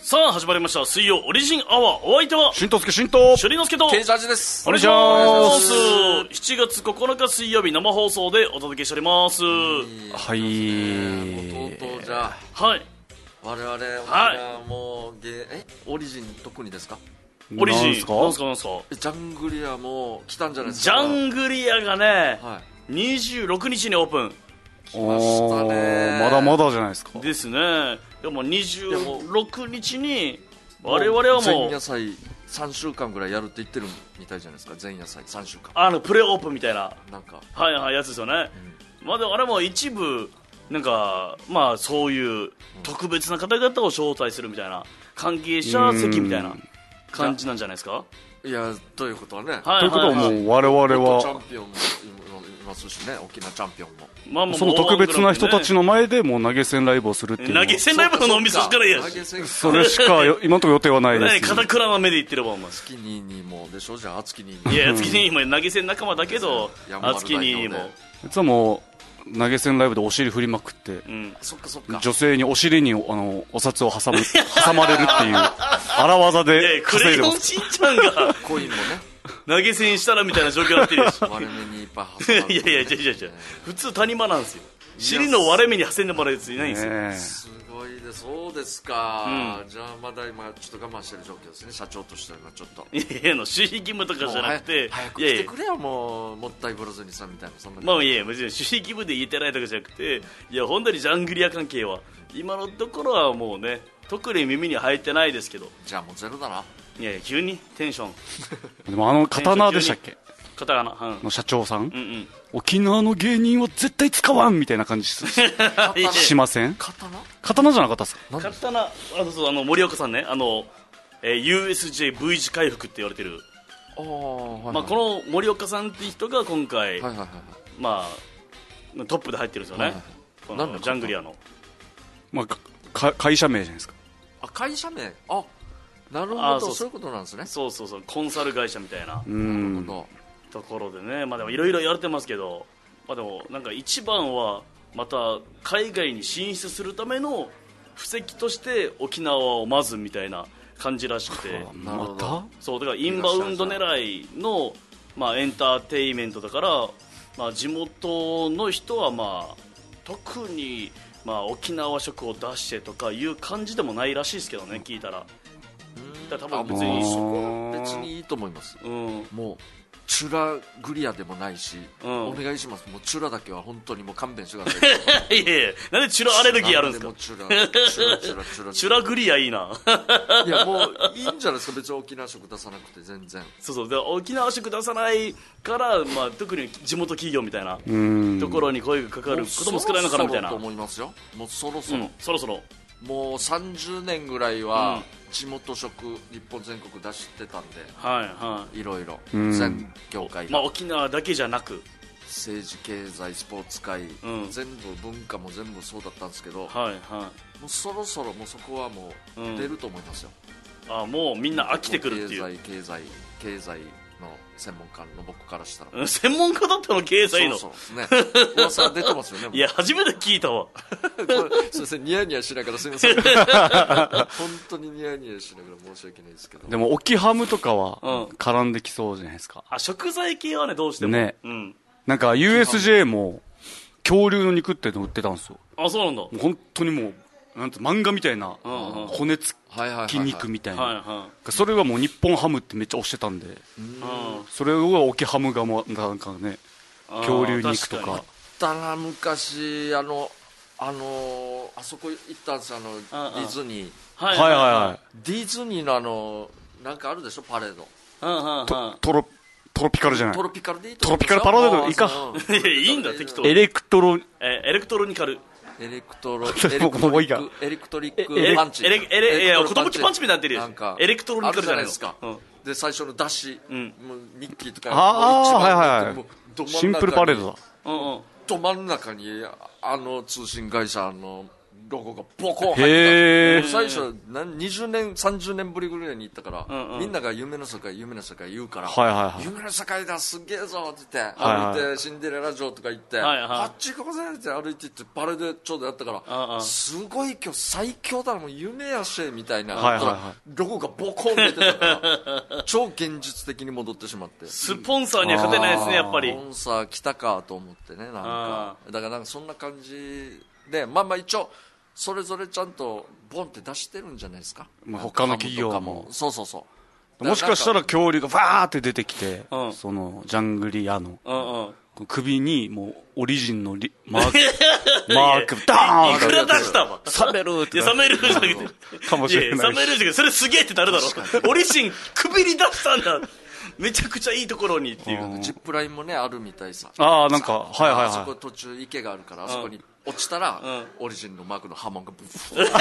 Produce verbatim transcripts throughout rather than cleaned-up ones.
さあ始まりました水曜オリジンアワー。お相手はしんとすけしんとしゅりのすけとケイジャージです。 お願いします。しちがつここのか水曜日生放送でお届けしております。 はいとうとうじゃあはい我々 はもうゲえオリジン特にですか？ オリジンなんすかなんすかなんすか。 ジャングリアも来たんじゃないですジか？ ャングリアがね、 はにじゅうろくにちにオープン来ましたね。 まだまだじゃないですか。 ですね。でもにじゅうろくにちに我々はも前う夜祭さんしゅうかんぐらいやるって言ってるみたいじゃないですか。前夜祭さんしゅうかんあのプレオープンみたいななんかはいはいやつですよね、うん、まあでもあれも一部なんかまあそういう特別な方々を招待するみたいな関係者席みたいな感じなんじゃないですか。 いやということはね、 はいということはもう我々 元チャンはピオンもいますしね、沖縄チャンピオンもまあまあその特別な人たちの前でもう投げ銭ライブをするっていうのは投げ銭ライブの脳みそしかないやし、 それしかよ今のところ予定はないです。 片倉の目で言ってればお前月ににもでしょ。じゃあ月ににいや月にも投げ銭仲間だけど月にも実はもう投げ銭ライブでお尻振りまくって、 うん、 そっかそっか女性にお尻にあのお札を挟む挟まれるっていう荒技でクレ稼いでます。 ヨンしんちゃんがコインもね投げ銭したらみたいな状況になってるし割れ目にいっぱい挟まるいやいや違う違う違う普通谷間なんですよ。尻の割れ目に挟んでもらうやついないんですよ、 ねすごいです。そうですか、 うんじゃあまだ今ちょっと我慢してる状況ですね、社長としては今ちょっといやいやの守秘義務とかじゃなくて早くいやいや来てくれよ、もうもったいぶらずにさみたいな、そんなまあいやいや別に守秘義務で言えてないとかじゃなくていや本当にジャングリア関係は今のところはもうね特に耳に入ってないですけど。 じゃあもうゼロだな。 いやいや急にテンションでもあの刀でしたっけ刀かな、うん、 の社長さん、 うんうん沖縄の芸人は絶対使わんみたいな感じしいやしません？ 刀刀じゃなかったっすか？ 刀あのそうあの森岡さんねあの、えー、ユーエスジェー V 字回復って言われてる、 ああ、はいはい、 まあ、この森岡さんって人が今回、 はいはいはいまあ、トップで入ってるんですよね、 はいはいこのなんでジャングリアのまあかか会社名じゃないですか。 あ、会社名、あ、なるほど、 あそうそういうことなんですね。 そうそうそうコンサル会社みたいなうなるんほど。 ところでね、まあでもいろいろ言われてますけど、まあでもなんか一番はまた海外に進出するための布石として沖縄をまずみたいな感じらしくて、 なるまほどたそうだからインバウンド狙いのまあエンターテインメントだから、まあ地元の人はまあ特にまあ沖縄食を出してとかいう感じでもないらしいですけどね、聞いたら。だから多分別にあ、もうそこは別にいいと思います。 うんもうチュラグリアでもないし、 うんお願いします。もうチュラだけは本当にもう勘弁してください。 いやいやなんでチュラアレルギーあるんですか。 チュラチュラチュラチュラチュラチュラグリアいいな。 いやもういいんじゃないですか、別に沖縄食出さなくて全然。 そうそうで沖縄食出さないから、まあ、特に地元企業みたいなうんところに声がかかることも少ないのかなみたいな。 もうそろそろと思いますよ。もうそろそろ、 うん、そろそろもうさんじゅうねんぐらいうんは地元食日本全国出してたんで、 はいはいろいろうん全業界い、まあ、 が沖縄だけじゃなく政治経済スポーツ界、 ん全部文化も全部そうだったんですけど、もはいはうそろそろもうそこはもうんう出ると思いますよ。 いあもうみんな飽きてくるっていう経済経済経済の専門家の僕からしたら、 うん専門家だったの経済のそうそうですね。噂出てますよね。もういや初めて聞いたわこれすいません、ニヤニヤしながらすみません。本当にニヤニヤしながら申し訳ないですけど。 でも沖ハムとかはうん絡んできそうじゃないですか。 あ食材系はねどうしてもねうん、 なんか ユーエスジェー も恐竜の肉っての売ってたんですよ。 あそうなんだもう本当にもうなんて漫画みたいなうんうん骨付はいはいはいはいき肉みたいはいな。 はそれはもう日本ハムってめっちゃ推してたんで、 いうんそれを沖ハムがもうなんかね恐竜肉とあー確かか。 たな昔あのあのあそこ行ったんですよ、あのうんディズニー。 はいはいはいはディズニーのあのなんかあるでしょ、パレード。 うんうんうんい。とトロトロピカルじゃないト。ロピカルでいいとトロピカルパレードいいかいやいいんだ適当エレクトロえエレクトロニカルエレクトロエレクもうもういいかエレクトリッえエレクパンチ。 エレエレいやエレクトロ寿パンチみたいになってるよなんかエレクトロニカルじゃないのあるじゃないですか、 うんで最初の出し、 うんもうミッキーとかあーもう一番はいはいはいもうど真ん中にシンプルパレードだ。 うんうんど真ん中にあの通信会社のロゴがボコン入ってへーた。最初何にじゅうねんさんじゅうねんぶりぐらいに行ったから、 うんうん、 みんなが夢の世界夢の世界言うから、 はいはいはい、 夢の世界だすげえぞって言って、 はいはい、 歩いてシンデレラ城とか行って、 はいはい、 あっち行こうぜって歩いて行ってパレードちょうどやったから、 ああすごい今日最強だなもう夢やしみたいな、 はいはいはい、 ロゴがボコン出てたから超現実的に戻ってしまって、 スポンサーには勝てないですねやっぱり。 スポンサー来たかと思ってね、なんかだからなんかそんな感じで、まあまあ一応それぞれちゃんとボンって出してるんじゃないですか、 まあ、他の企業も。 そうそうそう、 もしかしたら恐竜がバーって出てきて、 うん、 そのジャングリアの、 うんうん、 首にもうオリジンのリマークマークダーンいくら出したわサメルーっていやサメルーじゃなくてかもしれない、 いやサメルーじゃなくてそれすげえってなるだろオリジン首に出したんだめちゃくちゃいいところにっていう。 ジップラインもねあるみたいさ。 ああなんかはいはいはい、 あそこ途中池があるからあそこに落ちたら、うん、オリジンのマークの波紋がブフッ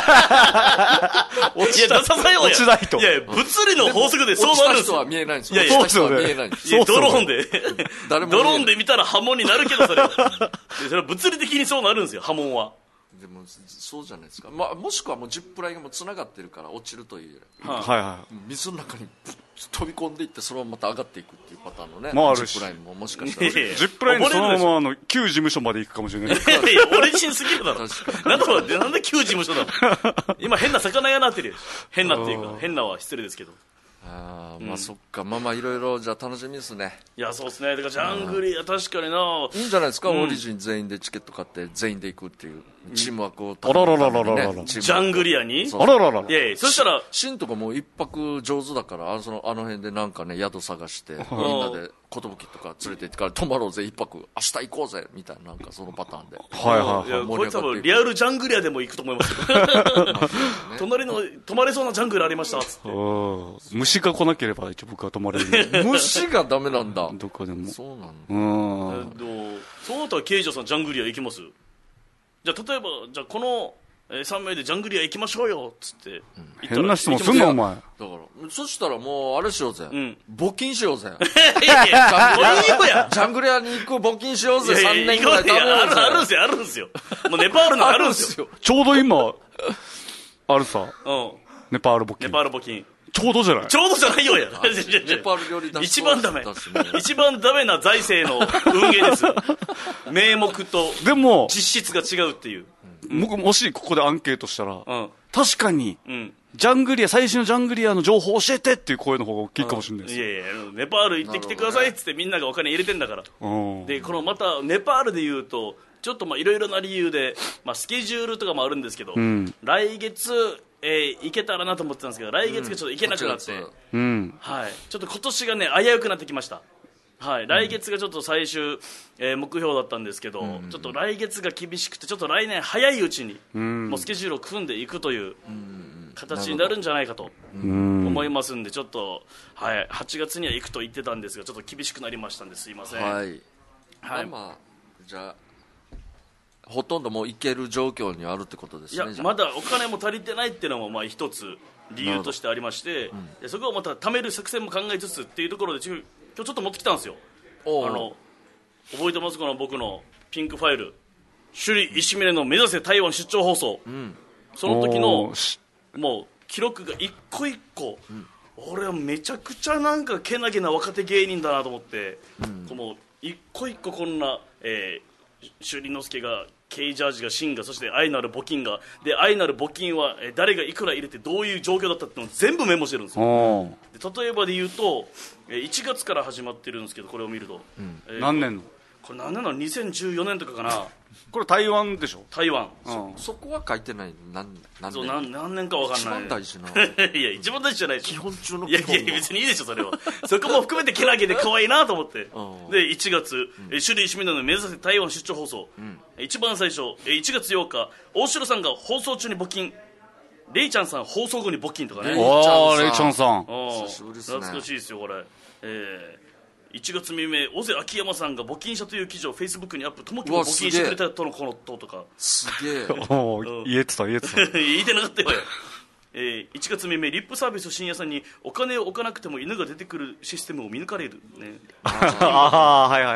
落ちたいや出ささようや落ちないと。 いや物理の法則でそうなるんですよ。 落ちた人は見えないんですよ。いやいや落ちた人は見えないんですよ。 ドローンで誰もドローンで見たら波紋になるけどそれはそれは物理的にそうなるんですよ波紋は。 でもそうじゃないですか、まあ、もしくはもうジップラインがもうつながってるから落ちるという、 はいはい、 水の中に飛び込んでいってそのまままた上がっていくっていうパターンのね、 まあ、あるジップラインももしかしたらジップラインでそのままあの旧事務所まで行くかもしれない。 いやいや俺自身すぎるだろなんだろうなんで旧事務所だろ今変な魚屋なってるよ。変なっていうか変なは失礼ですけど。 あまあ、うん、そっかまあまあいろいろじゃあ楽しみですね。 いやそうですね。だからジャングリア確かにないいんじゃないですか、うん、オリジン全員でチケット買って全員で行くっていうチーム枠を、 あらららららららジャングリアにあららららいやいやそしたらシンとかもう一泊上手だからあのそのあの辺でなんかね宿探してみんなで寿とか連れて行ってから泊まろうぜ一泊明日行こうぜみたいななんかそのパターンではいはいはい。 いやこいつはもうリアルジャングリアでも行くと思いますけど隣の泊まれそうなジャングルありましたっつって虫が来なければ一応僕は泊まれる虫がダメなんだどこでもそうなんだうんそうなったら刑事さんジャングリア行きます？じゃあ例えばじゃあこのえー、さん名でジャングリア行きましょうよっつって、うん、 変な質問すんなお前。 だからそしたらもうあれしようぜ、うん、募金しようぜいやいやジャングリアに行く募金しようぜ。さんねんぐらいいやいやあるあるんですよあるんですよもうネパールのあるんですよちょうど今あるさ、 うん、 ネパール募金ネパール募金ちょうどじゃないちょうどじゃないよやネパール料理出し一番ダメ一番ダメな財政の運営ですよ名目と実質が違うっていう。 僕もしここでアンケートしたら、 うん、 確かに、うん、ジャングリア最新のジャングリアの情報を教えてっていう声の方が大きいかもしれないです。 いやいやネパール行ってきてくださいっつってみんながお金入れてんだから。でこのまたネパールでいうとちょっといろいろな理由で、まあ、スケジュールとかもあるんですけど、うん、来月、えー、行けたらなと思ってたんですけど来月がちょっと行けなくなって、 うんはい、ちょっと今年がね危うくなってきました。はい、来月がちょっと最終、えー、目標だったんですけど、うん、ちょっと来月が厳しくてちょっと来年早いうちに、うん、もうスケジュールを組んでいくという形になるんじゃないかと思いますんでちょっと、はい、はちがつには行くと言ってたんですがちょっと厳しくなりましたんですいません。 はい、はい、まあ、じゃあほとんどもう行ける状況にあるってことですね。 いやまだお金も足りてないっていうのもまあ一つ理由としてありまして、うん、そこをまた貯める作戦も考えつつっていうところで今日ちょっと持ってきたんですよ。あの覚えてますか、僕のピンクファイル首里石峰の目指せ台湾出張放送、うん、その時のもう記録が一個一個、うん、俺はめちゃくちゃなんかけなげな若手芸人だなと思って、うん、この一個一個こんな、えー、首里之助がケイジャージがシンがそして愛なる募金がで愛なる募金は誰がいくら入れてどういう状況だったっていうのを全部メモしてるんですよ。で例えばで言うといちがつから始まってるんですけどこれを見ると、 うんえー、何年のこれ何年のにせんじゅうよねんとかかなこれ台湾でしょ。 台湾、 うん、そ, そこは書いてない。 何, 何, そう 何, 何年か分かんない。 一番大事ないや一番大事じゃないでしょ基本中の基本の。 いやいや別にいいでしょそれはそこも含めてけなげで可愛いなと思ってでいちがつ、うん、首里石峰の目指せ台湾出張放送、うん、一番最初いちがつようか大城さんが放送中に募金レイちゃんさん放送後に募金とかね。 ああレイちゃんさん久しぶりですね。 懐かしいですよこれ、えーいちがつ未明尾瀬秋山さんが募金者という記事をフェイスブックにアップともきも募金してくれたとのこととかすげえおー言えてた言えてた言えてなかったよ、えー、いちがつ未明リップサービス深夜さんにお金を置かなくても犬が出てくるシステムを見抜かれるねああはいはいはい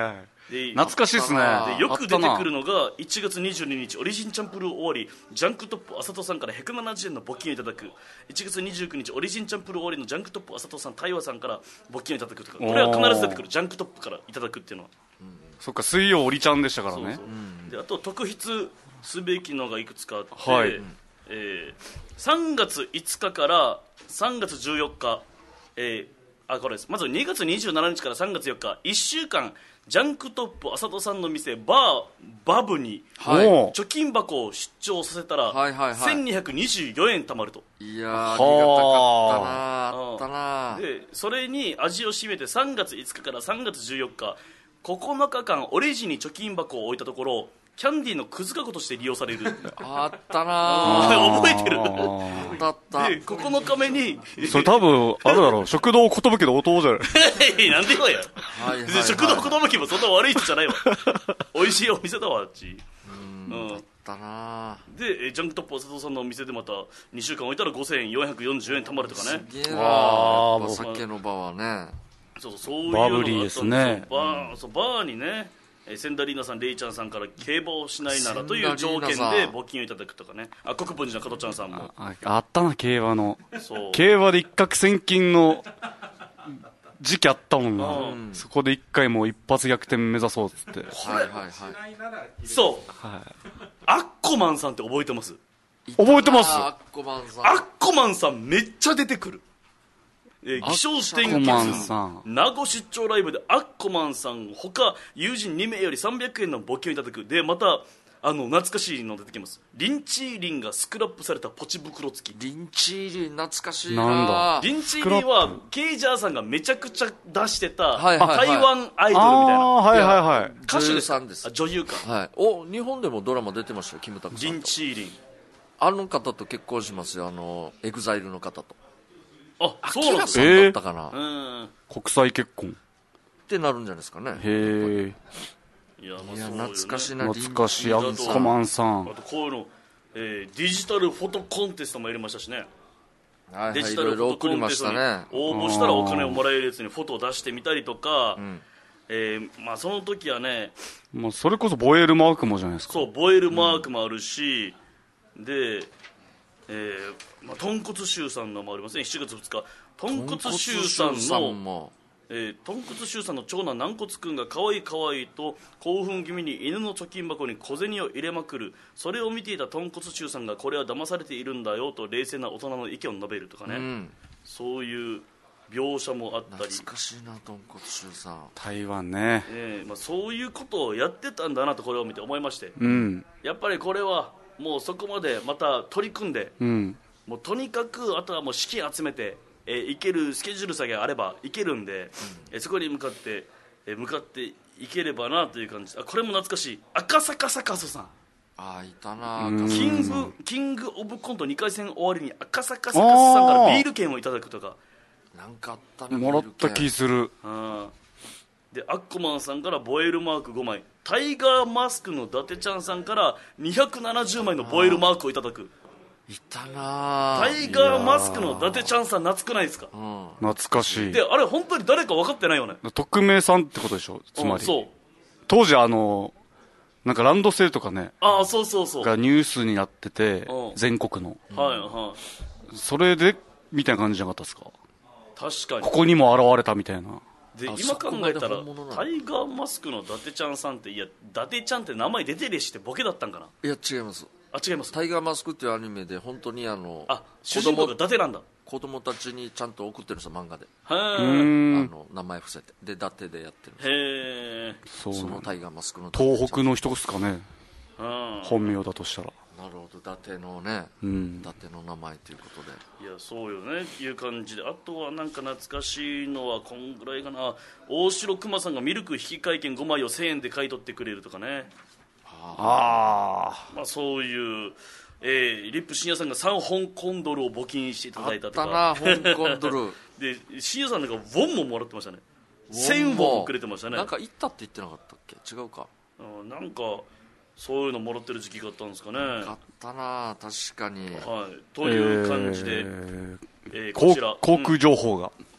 で懐かしいっすね。 でよく出てくるの。 のがいちがつにじゅうににちオリジンチャンプルー終わりジャンクトップあさとさんからひゃくななじゅうえんの募金をいただく、いちがつにじゅうくにちオリジンチャンプルー終わりのジャンクトップあさとさん台湾さんから募金をいただくとか、これは必ず出てくる、ジャンクトップからいただくっていうのは、 そっか、水曜オリちゃんでしたからね。 そうそうであと特筆すべきのがいくつかあって、 はいえーさんがついつかからさんがつじゅうよっか、えーあこれですまずにがつにじゅうしちにちからさんがつよっかいっしゅうかんジャンクトップあさとさんの店バーバブにはいおー貯金箱を出張させたら、 はいはいはいせんにひゃくにじゅうよえん貯まると。 いやーありがたかったなあったなでそれに味を占めてさんがついつかからさんがつじゅうよっかここのかかんオレジに貯金箱を置いたところキャンディーのくずかごとして利用されるあったな覚えてるあったあったでここのかめにそれ多分、あれだろう、食堂寿の弟じゃないなんでよや、 はいはいはいで食堂子供きもそんな悪い人じゃないわ美味しいお店だわあっち、うんあったなでえジャンクトップあさとさんのお店でまたにしゅうかん置いたらごせんよんひゃくよんじゅうえん貯まるとかね、 すげえなあーやっぱ酒の場はねそうそうそういうのがあバったんブリーですねバーそうバーにねえー千田リーナさん、レイちゃんさんから競馬をしないならという条件で千田リーナさん募金をいただくとかね、あ国分寺の加トちゃんさんもああったな、競馬の。 そう競馬で一攫千金の時期あったもんな。 うんそこで一回もう一発逆転目指そうっつって。 はいはいはいそう、 はアッコマンさんって覚えてます？ 覚えてますあーアッコマンさんアッコマンさんめっちゃ出てくる、えー、偽証支店アッコマンさん名護出張ライブでアッコマンさんほか友人にめいよりさんびゃくえんの募金をいただく。でまたあの懐かしいの出てきます。リンチーリンがスクラップされたポチ袋付き。 リンチーリン懐かしいななんだリンチーリンはケイジャーさんがめちゃくちゃ出してたはいはいはい台湾アイい。 ドルみたいなああー、はいはいはい。 歌手女優ですかさんですあ女優かはいお日本でもドラマ出てましたよキムタクさリンんとチーリンあの方と結婚しますよあのエグザイルの方とあそうなんですか、 さんだったかな、っうん国際結婚。 てなるんじゃないですかねへえ。 いや、まあいやそうよね懐かしいな懐かしい、アリンチッコマンさんあ。とこういうの、えーデジタルフォトコンテストもやりましたしね。 はいはいデジタいろいろルフォトコ送りましンテストにたね応募したらお金をもらえるやつにフォトを出してみたりとか、 んえーまあ、その時はねもうそれこそボエールマークもじゃないですか。 そうボエルマークもあるし、で、えーまあ、豚骨臭さんのもありますね。しちがつふつか豚骨臭さんさんのもえー、豚骨臭さんの長男軟骨くんが可愛い可愛いと興奮気味に犬の貯金箱に小銭を入れまくる。それを見ていた豚骨臭さんがこれは騙されているんだよと冷静な大人の意見を述べるとかね、 うんそういう描写もあったり、 懐かしいな豚骨臭さん台湾ね。 えーまあ、そういうことをやってたんだなとこれを見て思いまして、 うん。 やっぱりこれはもうそこまでまた取り組んで、 うん。 もうとにかくあとはもう資金集めて、えー行けるスケジュールさえあれば行けるんで、えーそこに向かって、えー向かっていければなという感じ。あこれも懐かしい赤坂サカスさん、 ああいたなうんキン赤坂グキングオブコントにかい戦終わりに赤坂サカスさんからビール券をいただくとか、 なんかあったねもらった気する。 うんでアッコマンさんからボエルマークごまい、タイガーマスクの伊達ちゃんさんからにひゃくななじゅうまいのボエルマークをいただく。 いたなタイガーマスクの伊達ちゃんさん懐くないですか？ うん懐かしいで。あれ本当に誰か分かってないよね。 匿名さんってことでしょ、つまり。 うんそう当時あの、なんかランドセルとかね、 ああそうそうそう、はいがニュースになっててう、ん全国の。 はいそれで、みたいな感じじゃなかったですか？ 確かに。 ここにも現れたみたいな。 あで今考えたらそこまで本物なのタイガーマスクの伊達ちゃんさんって、いや伊達ちゃんって名前出てるしってボケだったんかな。 いや違いますあ違います。 タイガーマスクっていうアニメで本当にあのあ主人公が伊達なんだ。 子供たちにちゃんと送ってるんですよ漫画で、 うへーえん。 あの名前伏せてで伊達でやってるんですへえそうそなんだ。 のタイガーマスクの東北の人ですかね、 うん本名だとしたら。 なるほど伊達のね、 うん伊達の名前ということでいやそうよねいう感じで、あとはなんか懐かしいのはこんぐらいかな。大城熊さんがミルク引換券ごまいをせんえんで買い取ってくれるとかね。 あまあそういう、えーリップ深夜さんがさん香港ドルを募金していたあっだいたとかたな香港ドルで深夜さんなんかウォンももらってましたね。せんウォンもくれてましたね。 なんか行ったって言ってなかったっけ違うかうんなんかそういうのもらってる時期があったんですかね。 あったな確かにはい、 ーという感じで、 えーえーこ航ちら航空情報が。 うん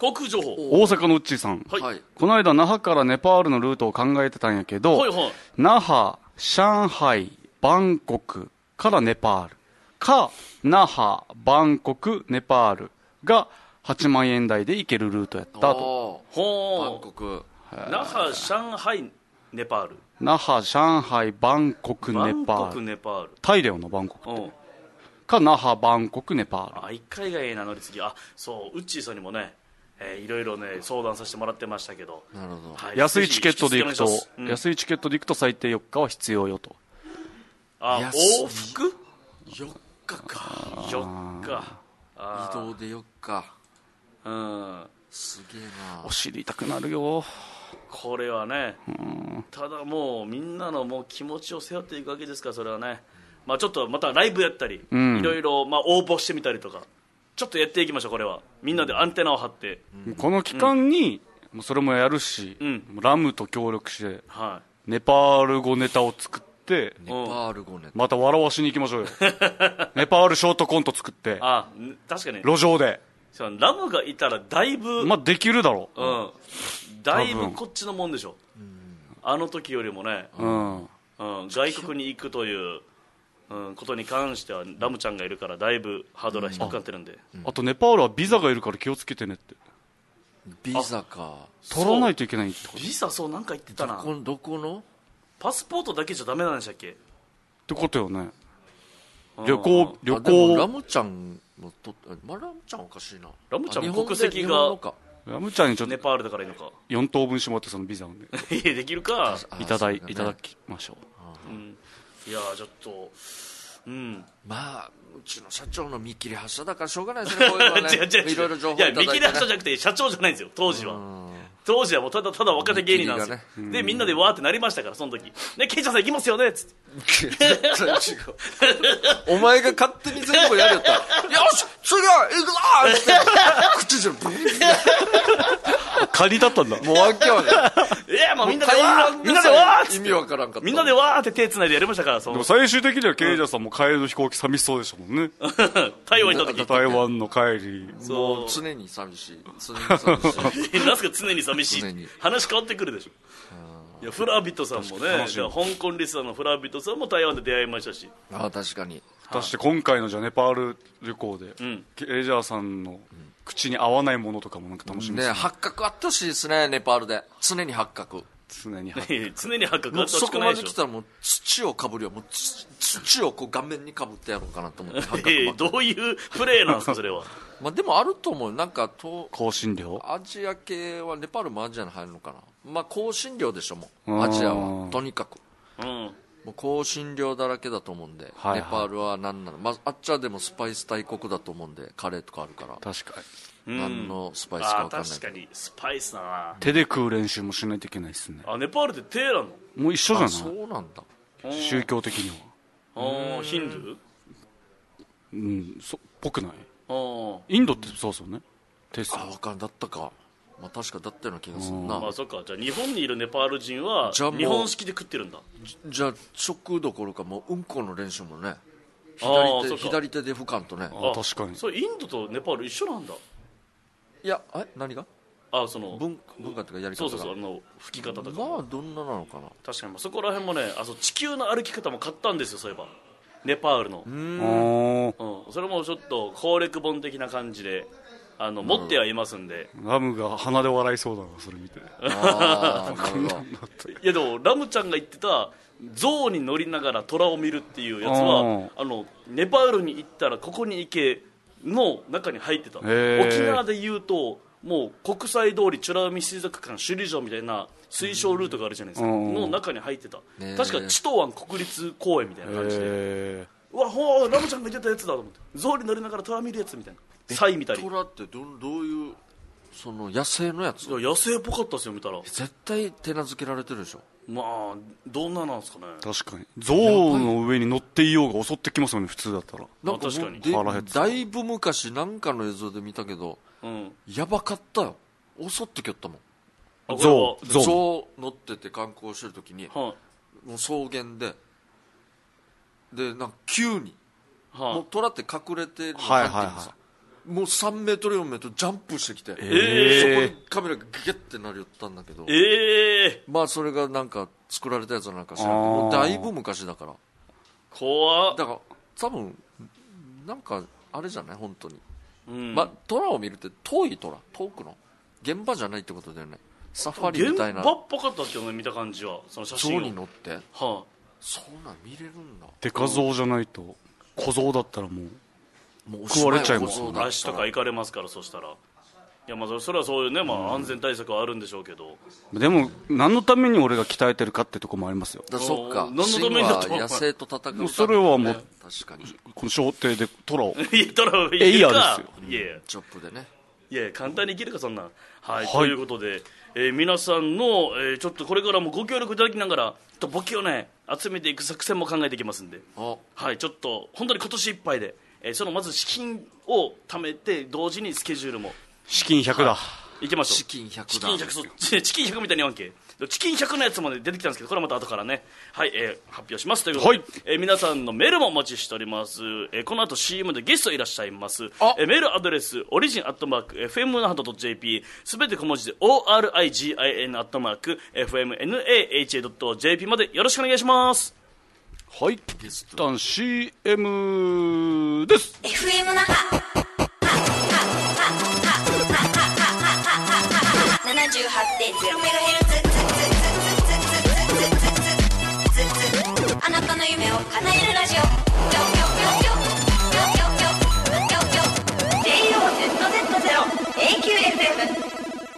航空情報。 大阪のうっちーさん、 はいはいこの間那覇からネパールのルートを考えてたんやけど、 はいはい那覇、上海、バンコクからネパールか那覇、バンコク、ネパールがはちまんえん台で行けるルートやったと。 おーバンほコクう。那覇、上海、ネパール。 那覇、上海、バンコク、 バネパンコク、 ール。 ネパール。 タイだよな、バンコク。 うん。 か那覇、バンコク、ネパール。 あ、一回がええな乗り継ぎ。あ、そう、ウッチーさんにもね、えーいろいろね、相談させてもらってましたけど。 なるほど、 はい安いチケットで行くと、 ぜひ引き続きお願いしますうん安いチケットで行くと最低よっかは必要よと。 あ、 安い往復よっかかよっか。あ移動でよっかうん。 すげえなお尻痛くなるよ。 これはね、ただもうみんなのもう気持ちを背負っていくわけですから、それはね、まあ、ちょっとまたライブやったり、 んいろいろまあ応募してみたりとか、ちょっとやっていきましょう。これはみんなでアンテナを張って、 この期間に、もうそれもやるし、 うんラムと協力して、 はネパール語ネタを作って、 ネパール語ねまた笑わしに行きましょうよ。ネパールショートコント作ってい、、あん確かに路上で。 そのラムがいたらだいぶ、 まあ、できるだろう。 うん、だい多分ぶこっちのもんでしょ、あの時よりもね、 うん。 うん、外国に行くという、うん、ことに関してはラムちゃんがいるからだいぶハードルは低くなってるんで、 あと、ネパールはビザがいるから気をつけてねって。 ビザか取らないといけないってこと。 ビザそうなんか言ってたな。 どこどこのパスポートだけじゃダメなんでしたっけ。 ってことよね。 うん旅行、旅あでもラ行、 ムちゃんもとまあ、ラムちゃんおかしいなラムちゃんあ日本で国籍が日本のかラムちゃんにちょっとネパールだからいいのか。 よん等分してもらって、そのビザをね、 いやできるか、 あいただい、 そうねいただきましょう。 うん、いやちょっとうんまあうちの社長の見切り発車だからしょうがないですねこういうのはね違う違う違ういろいろ情報いやいただいて、ね、 見切り発車じゃなくて社長じゃないんですよ当時は。 うん当時はもうただただ若手芸人なんですよ、 見切りがでみんなでわーってなりましたからその時ね、ケイちゃんさん行きますよねっつって絶対違うお前が勝手に全部やるやったらよし次は行くぞーって口じゃブリブリ仮だったんだ。 もうわけわかんないいやもうみんなで会わ話ーみんなでわーっつって意味わからんかったみんなでわーって手つないでやりましたからそのでも最終的にはケイジャーさんも帰りの飛行機寂しそうでしたもんね。 台湾行った時台湾の帰り。 そうもう常に寂しい常に寂しいなんすか常に寂しい常に話変わってくるでしょ。いやフラービットさんもね楽しいじゃあ香港リスナーのフラービットさんも台湾で出会いましたし、 ああ確かにそして今回のじゃあネパール旅行で、 んケイジャーさんの口に合わないものとかもなんか楽しみですね。 ね八角あってほしいですねネパールで常に八角常に。 常に発覚あってほもうそこしくないでしょまで来たらもう土をかぶるよもう土土をこう顔面にかぶってやろうかなと思って八角えばっかどういうプレーなんですかそれは。 まあでもあると思うなんかと香辛料。 アジア系はネパールもアジアに入るのかなまあ香辛料でしょもううんアジアはとにかくうんもう香辛料だらけだと思うんで、 はいはいネパールは何なの、まあ、あっちはでもスパイス大国だと思うんでカレーとかあるから確かに。 うん何のスパイスかあ分かんないけど確かにスパイスだな。 手で食う練習もしないといけないですね。 あネパールって手なの。 もう一緒じゃあないそうなんだ宗教的には。 あーヒンドゥうん、そ、ぽくないあーインドってそうそうね。テストあ。分かんだったかまあ確かだったような気がするなまあそっかじゃあ日本にいるネパール人はじゃあもう日本式で食ってるんだ。 じゃあ食どころかもううんこの練習もねあーそっか左手左手で拭かんとねあ確かに。 それインドとネパール一緒なんだ。 いやえ何があその文文化とかやり方がそうそうそうあの吹き方とか、 まあどんななのかな確かにまあそこら辺もねあそう地球の歩き方も買ったんですよそういえばネパールの、うんあーそれもちょっと攻略本的な感じであの持ってはいますんで。 ラムが鼻で笑いそうだな、それ見て。 ああなるほどいやでもラムちゃんが言ってた象に乗りながら虎を見るっていうやつはあのネパールに行ったらここに行けの中に入ってた。沖へー縄で言うともう国際通り美ら海水族館首里城みたいな水上ルートがあるじゃないですか、 うんの中に入ってた、 ね確かチトワン国立公園みたいな感じで、 えうわほーラムちゃんが言ってたやつだと思って象に乗りながら虎見るやつみたいなサイ見たり。い虎ってどどういうその野生のやつや野生っぽかったですよ見たら。 絶対手なずけられてるでしょまあどんななんですかね。 ー、確かに。象の上に乗っていようが襲ってきますよね、普通だったら。 なんかもう確かにで腹減ってただいぶ昔なんかの映像で見たけどうんやばかったよ襲ってきよったもんあ象これは象象乗ってて観光してる時にはいもう草原ででなんか急にはいもう虎って隠れてるのはいはい感じにさはもうさんメートルよんメートルジャンプしてきて、 えそこでカメラがギュッてなりよったんだけど、 ええまあそれがなんか作られたやつなんか知らんけど、 あーもうだいぶ昔だから怖っ。 だから多分なんかあれじゃない本当に、 うんまあ虎を見るって遠い虎、遠くの現場じゃないってことだよね。サファリみたいな現場っぽかったっていうのね、見た感じはその写真象をに乗ってはそうなん見れるんだ。 デカゾウじゃないと小ゾウだったらもうもう食われちゃいますおしまい小僧あ、 だったら足とか行かれますから。そしたらいや、まあそれはそういうね、まあ、安全対策はあるんでしょうけど、 でも何のために俺が鍛えてるかってとこもありますよ。 だそっか何のためにだとシンは野生と戦うためにね、 それはもう確かにこの小艇でトラをいや、トラウエイヤーかですいやいやチョップでね。 いや簡単にいけるかそんなん。はい、 はいということで、えー皆さんの、えーちょっとこれからもご協力いただきながらちょっと簿記をね集めていく作戦も考えていきますんで、 あはい、ちょっと本当に今年いっぱいで、えーそのまず資金を貯めて同時にスケジュールも資金ひゃくだ。 いきましょう。 チキンひゃくだチキンひゃく、そうチキンひゃくみたいに言わんけ。チキンひゃくのやつまで出てきたんですけど、これはまた後からね、はい、えー発表しますということで、 はいえー皆さんのメールもお待ちしております。えーこの後 シーエム でゲストいらっしゃいます。 あえーメールアドレス、オリジンアットマーク、エフエムナハトドットジェーピー、すべて小文字で オーアールアイジーアイエヌ アットマーク、エフエムナハトドットジェーピー までよろしくお願いします。 はい、一旦 シーエム です。 エフエム 那覇 ななじゅうはちてんゼロメガヘルツ あなたの夢を叶えるラジオ ジェイオーゼットゼットゼロ エーキューエフエム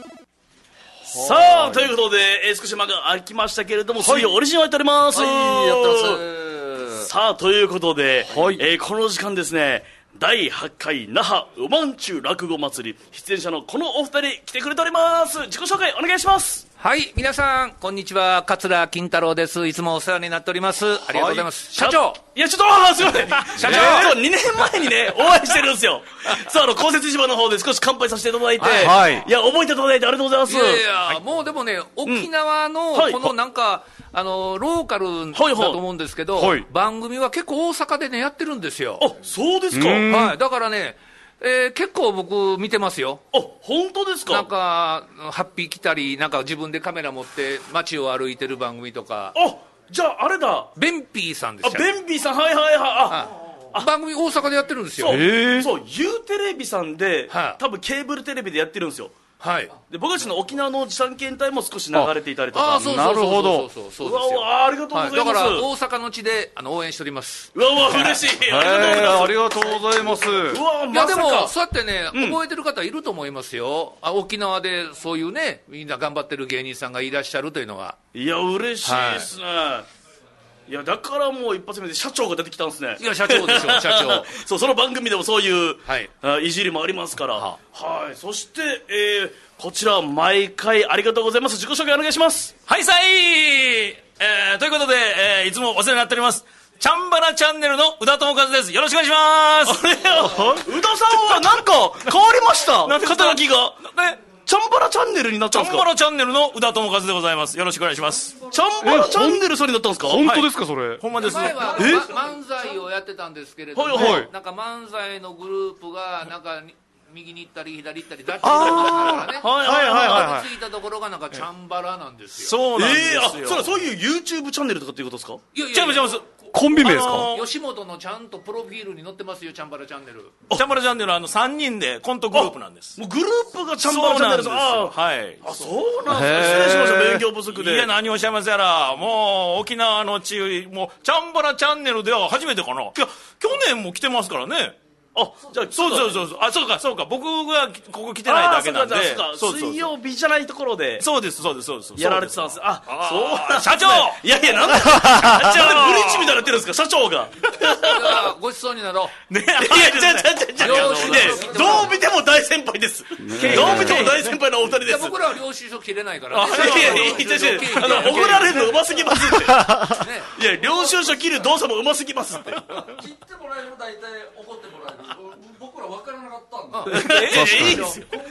さあ、ということで、えー少し間が空きましたけれども、水曜オリジンをやっております。 はいやってます。 さあということで、 はいえーこの時間ですね、だいはちかい那覇うまんちゅう落語祭り、出演者のこのお二人来てくれております。自己紹介お願いします。 はい、皆さんこんにちは、桂金太郎です。いつもお世話になっております。ありがとうございます。社長、 いやちょっとあーすいません社長えーそうにねんまえにねお会いしてるんですよ。さあ、あの公設市場の方で少し乾杯させていただいて、 はいはいいや覚えていただいてありがとうございます。 いやいや、もうでもね、沖縄のはいこのなんか、あのローカルだはいはいと思うんですけど、 はい番組は結構大阪でねやってるんですよ。 あ、そうですか。 うんはい、だからね、えー結構僕見てますよ。 あ、本当ですか。 なんかハッピー来たり、なんか自分でカメラ持って街を歩いてる番組とか、 あ、じゃああれだ、 ベンピーさんであ、 すよ。 ベンビーさん、はいはいはい、あ、 はい、番組大阪でやってるんですよ。 そう、 へーそう、ユーテレビさんで、 はい多分ケーブルテレビでやってるんですよ。 はい。 で僕たちの沖縄の時産検体も少し流れていたりとか。 ああ、そうそうそうそうなるほどそうそううわうですよ。 わありがとうございます。 はい、だから大阪の地であの応援しております。 うわうわ嬉しい。 えありがとうございます。 ーありがとうございます。 うわいやでもまさか。 そうやってね、 うん覚えてる方いると思いますよ。あ、沖縄でそういうね、みんな頑張ってる芸人さんがいらっしゃるというのは。 いや嬉しいですね。いやだからもう一発目で社長が出てきたんですね。 いや社長でしょ社長。 そう、その番組でもそういう、 はいあいじりもありますから。はい。そして、えーこちら毎回ありがとうございます。自己紹介お願いします。 はいさい、えー、ということで、えー、いつもお世話になっておりますチャンバラチャンネルの宇田智和です。よろしくお願いしますあれ宇田さんはなんか変わりましたなんですか肩書きが。 ね、 チャンバラチャンネルになっチャンたんですか。 バラチャンネルの宇田智和でございます。よろしくお願いしますチャンバラチャンネルさんになったんですか。 本当ですかそれ。 ほんまです。 前は、 えま漫才をやってたんですけれども、 はいはいなんか漫才のグループがなんかに右に行ったり左行ったりダッチリだからね。 はいはいはいはいたどり着いたところがなんかチャンバラなんですよ。 そうなんですえよ、 ー、あ、それはそういう YouTube チャンネルとかっていうことですか。 いやいや違います違いますコンビ名ですか。 あのー吉本のちゃんとプロフィールに載ってますよ、チャンバラチャンネル。 チャンバラチャンネルはあのさんにんでコントグループなんです。 もうグループがチャンバラチャンネルそうなんですよ。 あはいあ、そうなんですか。失礼しました。勉強不足で。 いや何をおっしゃいますやら、もう沖縄の地、もうチャンバラチャンネルでは初めてかな。いや去年も来てますからね。 あ、じゃあそうそうそうそう、あ、そうかそうか、僕がここ来てないだけなんで。 あーそうかそうか。水曜日じゃないところでそうですそうですそうです。 やられてたんです。あ、そうなんですね。 社長いやいや、なんだ社長ブリッジみたいになってるんですか、社長が。 だからごちそうになろう。 ね、 いや、ちゃちゃちゃちゃどう見ても大先輩です。どう見ても大先輩のお二人です。 いや僕らは領収書切れないから、 いやいやいや、いやいやあの、怒られるのうますぎますって。いや、領収書切る動作もうますぎますって。 切ってもらえる大体怒ってもらえる。僕ら分からなかったんだ。 ええ、いいですよ。 今後それで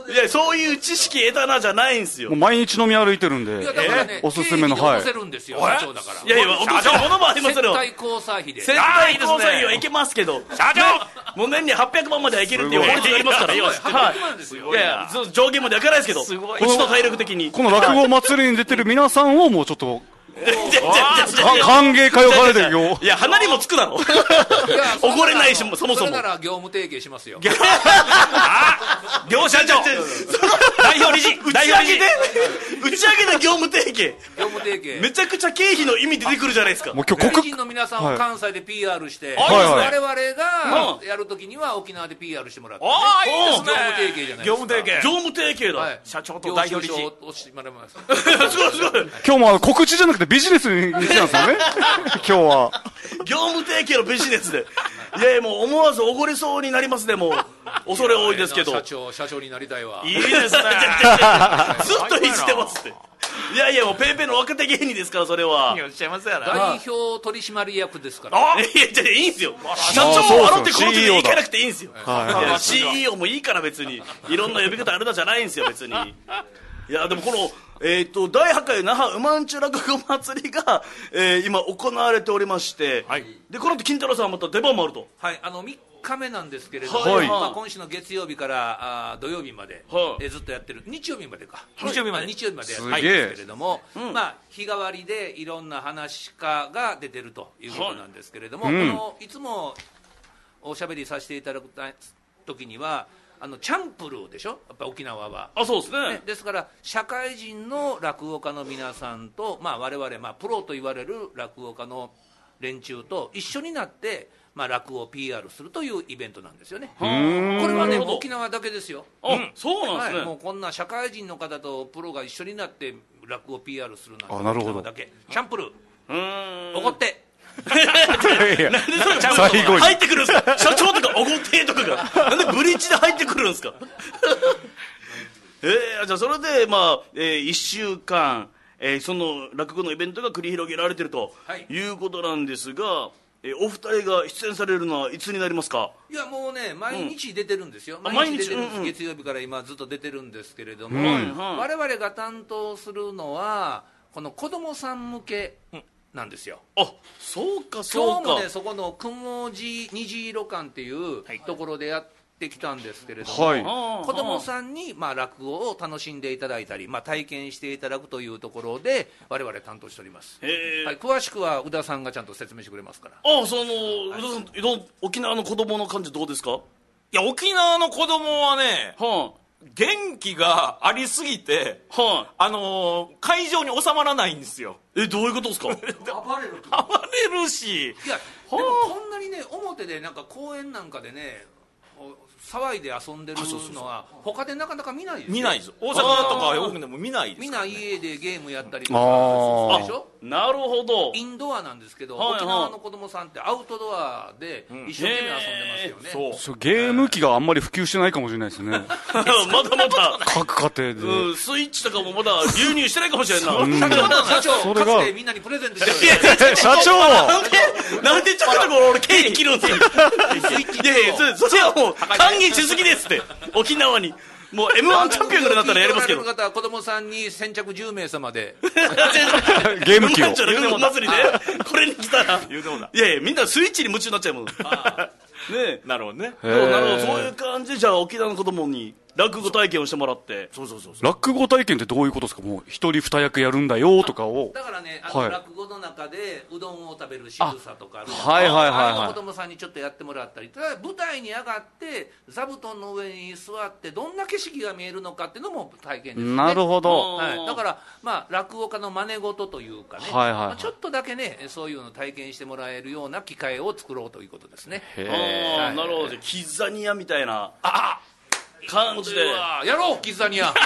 いやそういう知識得たなじゃないんですよ。 もう毎日飲み歩いてるんでいやだからね、 おすすめの経費で落とせるんですよ、社長だから。 いやいや落とせるものもありますよ。 接待交際費で接待交際費はいけますけど、 社長もう年にはっぴゃくまんまではいけるっていう法律がありますから。 はっぴゃくまんですよ。 いやいやそう上限まではいかないですけど、うちの体力的にこの落語祭りに出てる皆さんをもうちょっとじゃじゃじゃか歓迎会を兼ねてよいや鼻にもつくだろおごれないしそもそもそれなら業務提携しますよ。 あ業社長代表理事打ち上げで打ち上げで業務提携業務提携めちゃくちゃ経費の意味出てくるじゃないですか。 もう今日外国人の皆さんを関西で ピーアール して、 はいはい我々がやるときには沖縄で ピーアール してもらって、ね、 ああいいですね業務提携じゃないですか。 業務提携業務提携だ、 はい、 社長と代表理事領収書を押してもらいます。 すごいすごい今日もあの告知じゃなくてビジネスに来たんですよね今日は業務提携のビジネスでいやいやもう思わずおごれそうになりますね。もう恐れ多いですけど社長社長になりたいわ。 いいですねずっといじってますっていやいやもうペイペイの若手芸人ですからそれは。 おっしゃいますやな代表取締役ですから。 あいやいやいいんすよ社長そうそうを洗ってこの手で言い換えなくていいんすよ。 はいいや シーイーオー もいいから別にいろんな呼び方あるなじゃないんですよ別に。いやでもこの、えー、とだいはちかい那覇うまんちゅ落語祭りが、えー、今行われておりまして、 はいでこの後金太郎さんはまた出番もあると。 はいあのみっかめなんですけれども、 はいまあ、今週の月曜日からあ土曜日まで、 はいえーずっとやってる日曜日までか、 日曜日まであ日曜日までやってすげえるんですけれども、まあ、日替わりでいろんな話し家が出てるということなんですけれども、 はいうんこのいつもおしゃべりさせていただく時にはあのチャンプルーでしょやっぱ沖縄は。 あそうですねね、ですから社会人の落語家の皆さんと、まあ、我々、まあ、プロと言われる落語家の連中と一緒になって、まあ、落語を ピーアール するというイベントなんですよね。これはねなるほど沖縄だけですよ。 あ、そうなんですね、 はい、もうこんな社会人の方とプロが一緒になって落語を ピーアール するなんてあなるほど沖縄だけ。チャンプルーうーん怒っていやなんでそれ最後に入ってくるんですか社長とかおごってとかがなんでブリッジで入ってくるんですかえー、じゃあそれでまあ、えー、いっしゅうかん、えー、その落語のイベントが繰り広げられてるとはいいうことなんですが、えー、お二人が出演されるのはいつになりますか？ いやもうね毎日出てるんですよ、 あ毎日出てるんです、 毎日うんうん月曜日から今ずっと出てるんですけれども、 うん我々が担当するのはこの子供さん向けなんですよ。 あそうかそうか今日もねそこの雲地虹色館っていうところでやってきたんですけれども、 はい子供さんにまあ落語を楽しんでいただいたり、まあ、体験していただくというところで我々担当しております、 へーはい、詳しくは宇田さんがちゃんと説明してくれますから。 あその、宇田さんどう沖縄の子供の感じどうですか？ いや沖縄の子供はねは元気がありすぎてあはああのー会場に収まらないんですよえどういうことですか？ 暴れると暴れるしいやでもこんなにね表でなんか公園なんかでねお騒いで遊んでるのは他でなかなか見ないですよ。 見ないです大阪とか兵庫でも見ないですみんな家でゲームやったりとあーかするでしょ。 なるほどインドアなんですけど、 はいはい沖縄の子供さんってアウトドアで一生懸命遊んでますよね、 そうそうゲーム機があんまり普及してないかもしれないですねまだまだ各家庭で、 うん、スイッチとかもまだ流入してないかもしれんな。 社長社長それがかつてみんなにプレゼントしてる社長なんで、なんでちょっとこれ俺経費切るんですよ。いやいや、それそれはもう還元しすぎですって。沖縄に。もう エムワン チャンピオンぐらいだったらやりますけど。 聞いておられる方は子供さんに先着じゅうめい様でゲーム機をちょっとお祭りで、これに来たら。 言うてもだいやいや、みんなスイッチに夢中になっちゃうもん。ねえ。 なるほどねそうなるほど、そういう感じで、じゃあ沖縄の子供に落語体験をしてもらって。 そうそうそうそう落語体験ってどういうことですか？もう一人二役やるんだよとかをだからねあの、 はい落語の中でうどんを食べる仕草とかあるじゃんはいはいはいはいああいうの子供さんにちょっとやってもらったり、ただ舞台に上がって座布団の上に座ってどんな景色が見えるのかっていうのも体験ですね。 なるほどはい、だから、まあ、落語家の真似事というかね、 はいはいはいまあ、ちょっとだけねそういうのを体験してもらえるような機会を作ろうということですね。 ああ、 はいなるほど。じゃあキザニアみたいな感じで。 うわやろうキッザニアなんで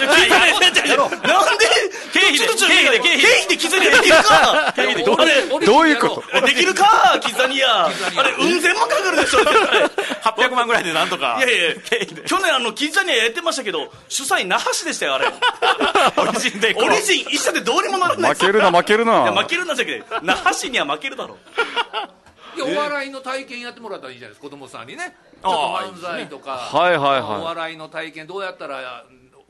経費で経費で経費でキザニアできるか経費であれどういうことできるかキザニアあれうん千万かかるでしょ絶対はっぴゃくまんぐらいでなんとかいやいや去年あのキザニアやってましたけど主催那覇市でしたよあれオリジンでオリジン一社でどうにもならない負けるな負けるいやな負けるなじゃけど那覇市には負けるだろいやお笑いの体験やってもらったらいいじゃないですか子供さんにねちょっと漫才とかはいはいはいお笑いの体験どうやったら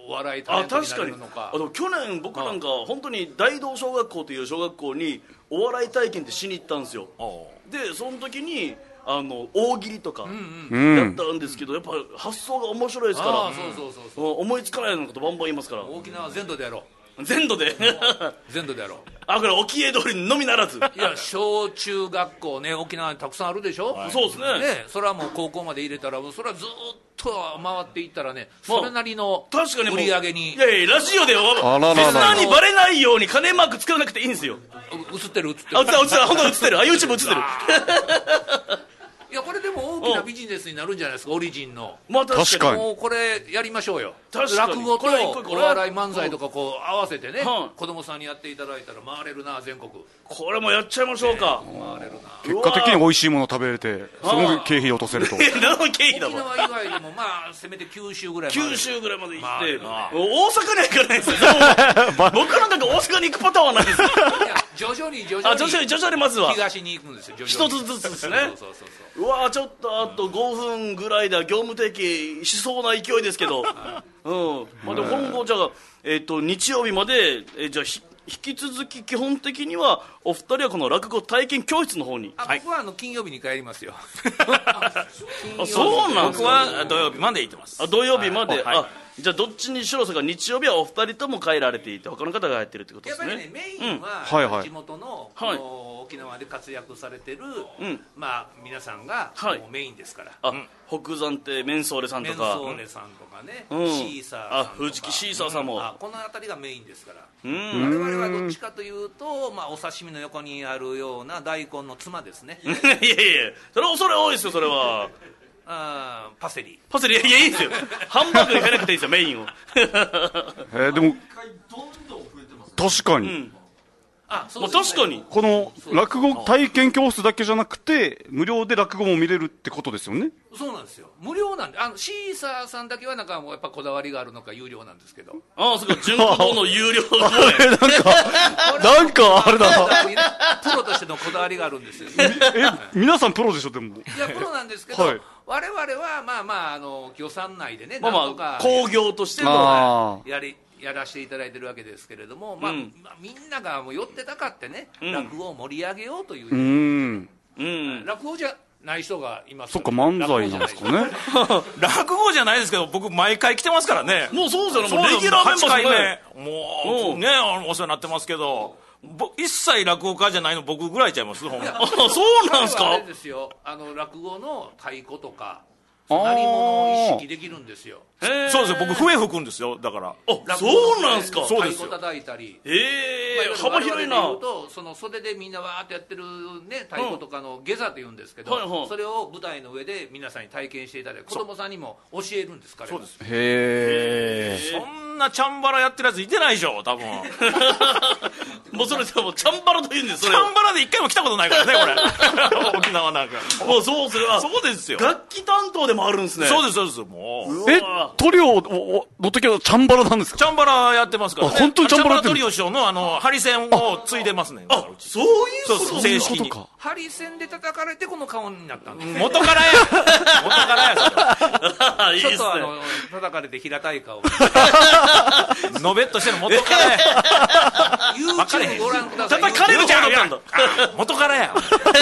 お笑いタレあントにな確かにれるのか。 あでも去年僕なんか本当に大道小学校という小学校にお笑い体験ってしに行ったんですよ。でその時にあの大喜利とかやったんですけど、やっぱ発想が面白いですから、 ああそうそうそうそう、 思いつかないようなことバンバン言いますから沖縄全土でやろ全土でう全土でやろうあこれ沖江通りのみならずいや小中学校ね沖縄にたくさんあるでしょ、 そうですねねそれはもう高校まで入れたらそれはずっと回っていったらねそれなりの確かにもう売り上げにいやいやラジオではあらららリスナーにバレないように金マーク作らなくていいんですよ。 映ってる映ってるあ映ってる映ってる本当に映ってるあ YouTube 映ってるいやこれでも大きなビジネスになるんじゃないですかオリジンの。 まあ確かにもうこれやりましょうよ。 確かに落語とこれ一個こおれ笑い漫才とかこう合わせてね、 はい子供さんにやっていただいたら回れるな全国これもやっちゃいましょうか。 回れるな。 結果的に美味しいものを食べれてその経費を落とせると。 え何の経費だ沖もん。 縄以外でもまあせめて九州ぐらい回れる九州ぐらいまで行まあって、 まあ大阪には行かないですよ僕なんか大阪に行くパターンはないですいや徐々に徐々にあ徐々に徐々にまずは東に行くんですよ徐々に一つずつですねそうそうそうそううわーちょっとあとごふんぐらいでは業務提携しそうな勢いですけどうん、まあ、で今後じゃあ、えー、と日曜日まで、えーじゃあひ引き続き基本的にはお二人はこの落語体験教室の方にあ僕はあの金曜日に帰りますよあそうなんです僕かは土曜日まで行ってます。 あ土曜日まで、 はいあじゃあどっちにしろそが日曜日はお二人とも帰られていて他の方がやってるってことですね。 やっぱりねメインは、 はいはい地元の,、 はいこの沖縄で活躍されてる、 うんまあ、皆さんが、 はいもうメインですからあ、北山亭メンソーレさんメンソとかーレさんとかね、 うんシーサーさんとかあ藤木シーサーさんもあこの辺りがメインですからうん我々はどっちかというと、まあ、お刺身の横にあるような大根のつまですねいやいやそれ恐れ多いですよそれはあーパセリパセリいやいやいいですよハンバーグに変えなくていいですよメインをえーでも確かに、 うんあそまあうですね確かにこの落語体験教室だけじゃなくて無料で落語も見れるってことですよね。 そうなんですよ無料なんであのシーサーさんだけはなんかもうやっぱこだわりがあるのか有料なんですけどああそうか純駆動の有料公演なんかなんかあれだなプロとしてのこだわりがあるんですよえ皆さんプロでしょでも。 いやプロなんですけど、 はい我々はまあまああの予算内でね、 まあなんとかまあ興行としてのあやりやらせていただいてるわけですけれども、まあうんまあ、みんながもう寄ってたかってね、 うん落語を盛り上げようという、 ーうーんうん落語じゃない人がいますそっか漫才なんですかね。 落語じゃないですけど僕毎回来てますからね。 もうそうですよねそうもうレギュラーメンバーですはちかいよねめもうねあのお世話になってますけどぼ一切落語家じゃないの僕ぐらいちゃいますほんまあそうなんですかあれですよあの落語の太鼓とか鳴り物を意識できるんですよへーそうですよ僕笛吹くんですよだからあそうなんですかそうですよ太鼓叩いたりええまあ幅広いな我々で言うとその袖でみんなわーってやってるね太鼓とかの下座というんですけど、 はいはいそれを舞台の上で皆さんに体験していただいて子供さんにも教えるんですからそうですへえ。 そんなチャンバラやってるやついてないでしょ多分もうそれでもチャンバラと言うんですチそれャンバラで一回も来たことないからねこれ沖縄なんかもうそうするあそうですよ楽器担当でもあるんですねそうですそうですもうえうわトリオおの時はチャンバラなんですか。 チャンバラやってますからねあ本当にチャンバラやってるトリオ師匠のあのハリセンを継いでますねだからうちそういうことそうそう正式にことか。 ハリセンで叩かれてこの顔になったんです、 元からや元からやそれいいですねちょっとあの叩かれて平たい顔のべっとしてる元からや分かれへん YouTube ご覧ください叩かれる方だったんだあ元からや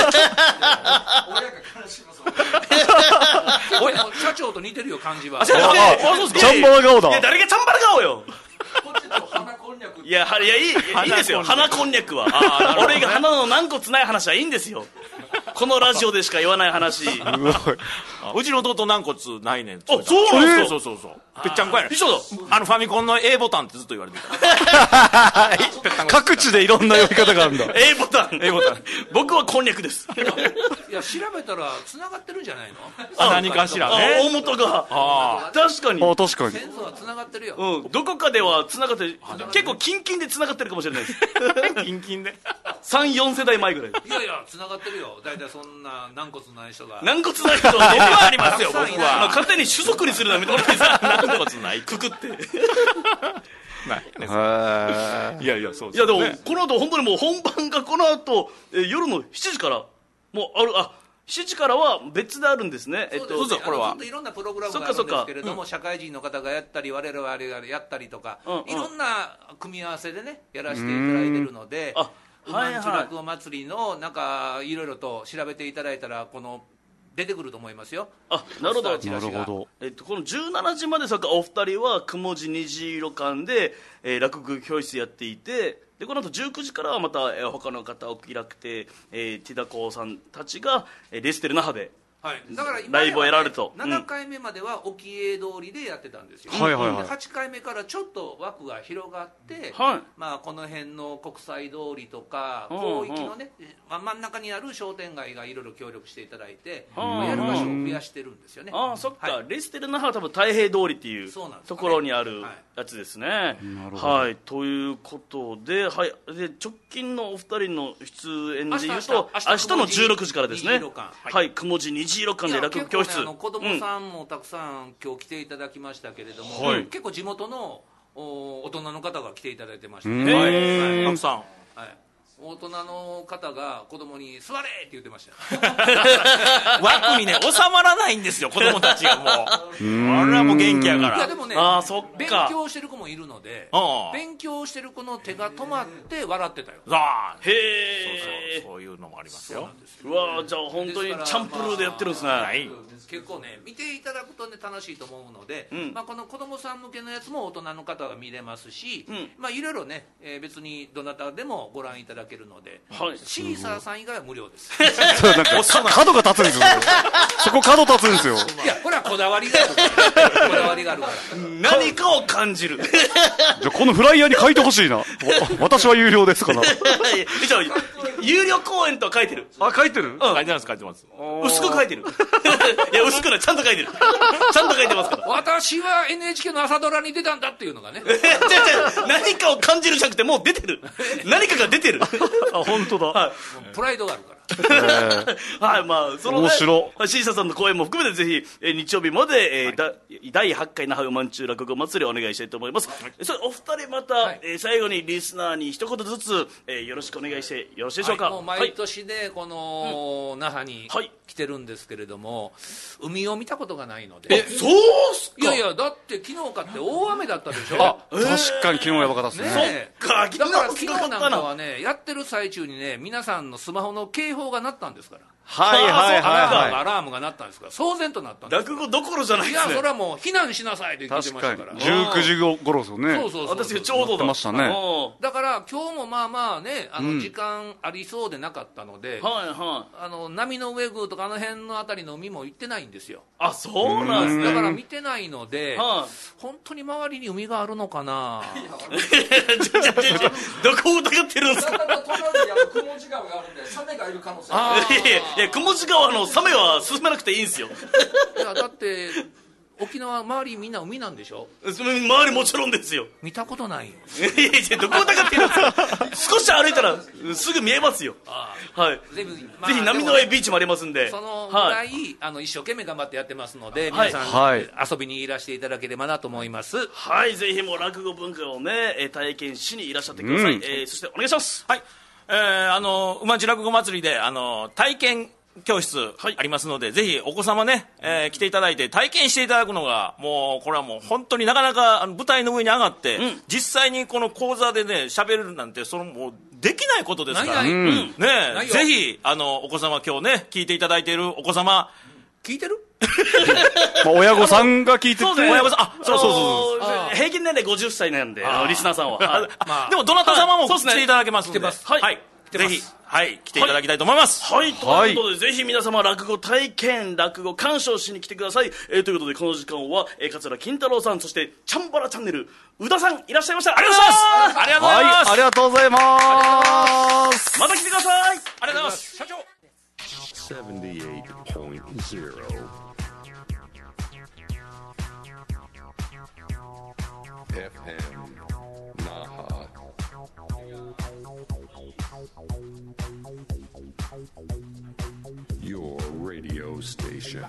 おい社長と似てるよ感じはあそうですああそうですかチャンバラ顔だいや誰がチャンバラ顔よこっちと花こんにゃくいやはいやいいいやいいですよ花こんにゃくは俺が花の軟骨ない話はいいんですよこのラジオでしか言わない話うわうちの弟軟骨ないねんあそうなんですかそうそうそうぺっちゃんこやねん一緒だあのファミコンの A ボタンってずっと言われてた各地でいろんな呼び方があるんだ。 A ボタン A ボタン僕はこんにゃくですいや調べたら繋がってるんじゃないのあ何かしらあね大元があ確かにあ確かに。 センスは繋がってるよ、 うん、どこかでは繋がって結構キンキンで繋がってるかもしれないですあキンキンでさん、よん世代前ぐらいいやいや繋がってるよ大体そんな軟骨ない人が軟骨ない人は僕はありますよたくさんいる僕は、まあ、勝手に種族にするのはやめてもらっていいですか軟骨ないくくってないねへいやいやそういやでも、 ねこの後本当にもう本番がこの後、えー夜のしちじからもうあるあしちじからは別であるんですね。えっと、 そうですね、 これはあのずっといろんなプログラムがあるんですけれども、社会人の方がやったり我々がやったりとか、 うんうんいろんな組み合わせでねやらせていただいてるので、 あうはいはいまんちゅ落語祭りのなんかいろいろと調べていただいたらこの出てくると思いますよ。 あなるほどポスターチラシがなるほど。 えっと、このじゅうしちじまでさかお二人はくもじ虹色館で、えー落語教室やっていて、でこの後じゅうくじからはまた、えー他の方を開くて、えー、ティダコさんたちが、えーレステル那覇ではい、だから今ライブをやられるとななかいめまでは沖江通りでやってたんですよ、 はいはいはいではちかいめからちょっと枠が広がって、 はいまあ、この辺の国際通りとかうん広域のね、まあ、真ん中にある商店街がいろいろ協力していただいて、 うんまあやる場所を増やしてるんですよね。 ああそっか、 はいレステル那覇は多分太平通りっていうそうなんですところにあるはいやつですね。 なるほどはい、ということで、はい、で直近のお二人の出演でいうと明日明日のじゅうろくじからですね。 虹色館はい、くもじ虹色館で落語教室。 いや結構ね、あの子供さんもたくさん今日来ていただきましたけれども、 はい結構地元のお大人の方が来ていただいてましたうんね、はいへーたくさんはい、大人の方が子供に座れって言ってました枠にね収まらないんですよ子供たちがもうあれはもう元気やからいやでもねあーそっか勉強してる子もいるのでああ勉強してる子の手が止まって笑ってたよ。 さあへえ。 そうそうそういうのもありますようわーじゃあ本当にチャンプルーでやってるんですね。 はい結構ね見ていただくとね楽しいと思うので、 んまあ、この子供さん向けのやつも大人の方が見れますし、 んまあいろいろね、えー別にどなたでもご覧いただけるので、 はいシーサーさん以外は無料ですそうなんかか角が立つんですよ。そこ角立つんですよ。 いやこれはこだわりがあるからこだわりがあるから何かを感じる。 じゃあこのフライヤーに書いてほしいな。わ私は有料ですから。 一応有料公演とは書いてる。 あ、書いてる書いてます書いてます薄く書いてる。いや薄くないちゃんと書いてる。ちゃんと書いてますから。 私は エヌエイチケー の朝ドラに出たんだっていうのがね違う違う何かを感じるじゃなくてもう出てる。何かが出てる。 あ、本当だ。 はいプライドがあるからはい、まあ、その、ね、 面白シーサーさんの公演も含めてぜひ、えー日曜日まで、えーだだいはちかい那覇うまんちゅう落語祭りをお願いしたいと思います。それお二人また、 はいえー最後にリスナーに一言ずつ、えーよろしくお願いしてよろしいでしょうか。 はいもう毎年でこの那覇にはい来てるんですけれども、海を見たことがないのえで、 そうっすか。 いやいやだって昨日かって大雨だったでしょ。 あ、確かに昨日やばかったですね。 ねえかだから昨日昨日すごかったななんかはねやってる最中にね皆さんのスマホの警報が鳴ったんですから、 はいはいはいアラームはアラームが鳴ったんですから騒然となったんです。 落語どころじゃないいですね。 やそれはもう避難しなさいとい。 言って確かに。 ましたから。 じゅうくじ頃ですよね。 そうそうそう私がちょうどだ。 待ってましたねうんだから今日もまあまあねあうんの時間ありそうでなかったので、 はいはい。 あの波の上宮とかあの辺のあたりの海も行ってないんですよ。 あ、そうなんですね。 だから見てないので、 は本当に周りに海があるのかな。 い。ちょちょちょちょどこを疑ってるんですか。 隣にあの雲地川があるんでサメがいる可能性がある。 あーいやいやいや、雲地川のサメは進めなくていいんですよ。 いやだって沖縄周りみんな海なんでしょ。 その周りもちろんですよ。 見たことないよ。 いやいやいやどこを疑ってるんですか。少し歩いたらすぐ見えますよ。 あはい。 ぜひ、まあぜひ波の上ビーチもありますんで。 そのぐらはい。 あの一生懸命頑張ってやってますので、 はい皆さん、 はい遊びにいらしていただければなと思います。 はい、ぜひもう落語文化をね、えー体験しにいらっしゃってください。 うんえーそしてお願いします。 はい、えー、あの馬地落語祭りであの体験教室はいありますので、ぜひお子様ね、えー来ていただいて体験していただくのがもうこれはもう本当になかなかあの舞台の上に上がって、 うん実際にこの講座でね喋るなんてそのもうできないことですからないない、 うんねないよえぜひあのお子様今日ね聞いていただいているお子様聞いてる？ まあ、親御さんが聞いてて。 そうですね。 親御さんあそうそうそうそうあのー平均年齢ごじゅっさいなんで、あのリスナーさんは。はいまあでもどなた様もはいそうですね来ていただけますので、 来てますはいはい、 来てますぜひはい来ていただきたいと思います。 はい、ということで、ぜひ皆様、落語体験、落語鑑賞しに来てください。えーということで、この時間は、えー、桂金太郎さん、そして、チャンバラチャンネル、宇田さん、いらっしゃいました。ありがとうございます。 ありがとうございます。 はい、ありがとうございます。 また来てください。 ありがとうございます。社長 seventy-eight point zero F M Naha. Your radio station.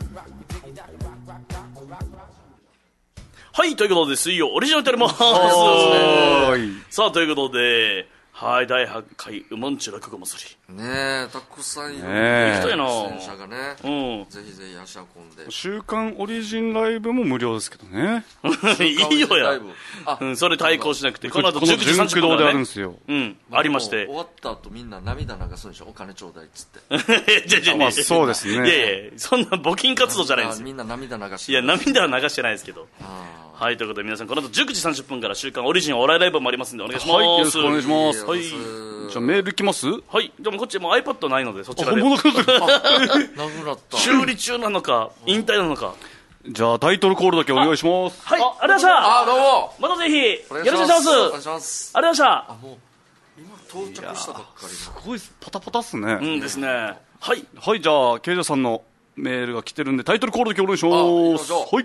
はい、ということで、水曜、オリジナルテレマーはーい。 さあ、ということで、 はい、だいはちかい馬んちゅ落語祭り。 ねえ、たくさんいるねえ行きたいな出演者がね、 うんぜひぜひ足運んで。 週刊オリジンライブも無料ですけどね。 いいよやライブ。あうん、それ対抗しなくて、 このこの後じゅうくじさんじゅっぷん純駆動であからね。 るんですよ。 うん、ありまして終。わった後みんな涙流すんでしょ、お金ちょうだいっつって。 じゃじゃまあそうですねいやいや、そんな募金活動じゃないんですよ。 みんな涙流して。 いや、涙は流してないですけど。 あはい、ということで皆さん、この後じゅうくじさんじゅっぷんから週刊オリジンお笑いライブもありますんで、お願いします。 はい、よろしくお願いしーます。 はいじゃあメールきます？ はい、でもこっちもう iPad ないので、そちらで。 本物かなくなった。 修理中なのか、引退なのか。 じゃあタイトルコールだけお願いします。 はい、ありがとうございました。 あ、どうも。 またぜひ、 お願よろしくお願いします。 お願いあします。 りがとうございまあ、もう、今到着したばっかりすごいパタパタっすね。 した。うんですね。はい。 はい、じゃあ、ケイジャさんのメールが来てるんで、タイトルコールだけお願いしあ行きま。 ますしょうはい。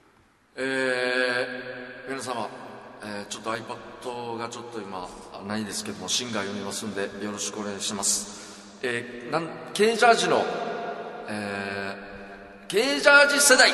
えー、皆様、えー、ちょっと iPad がちょっと今ないですけども、シンガー読みますんでよろしくお願いします。えー、なんケージャージの、えー、ケージャージ世代。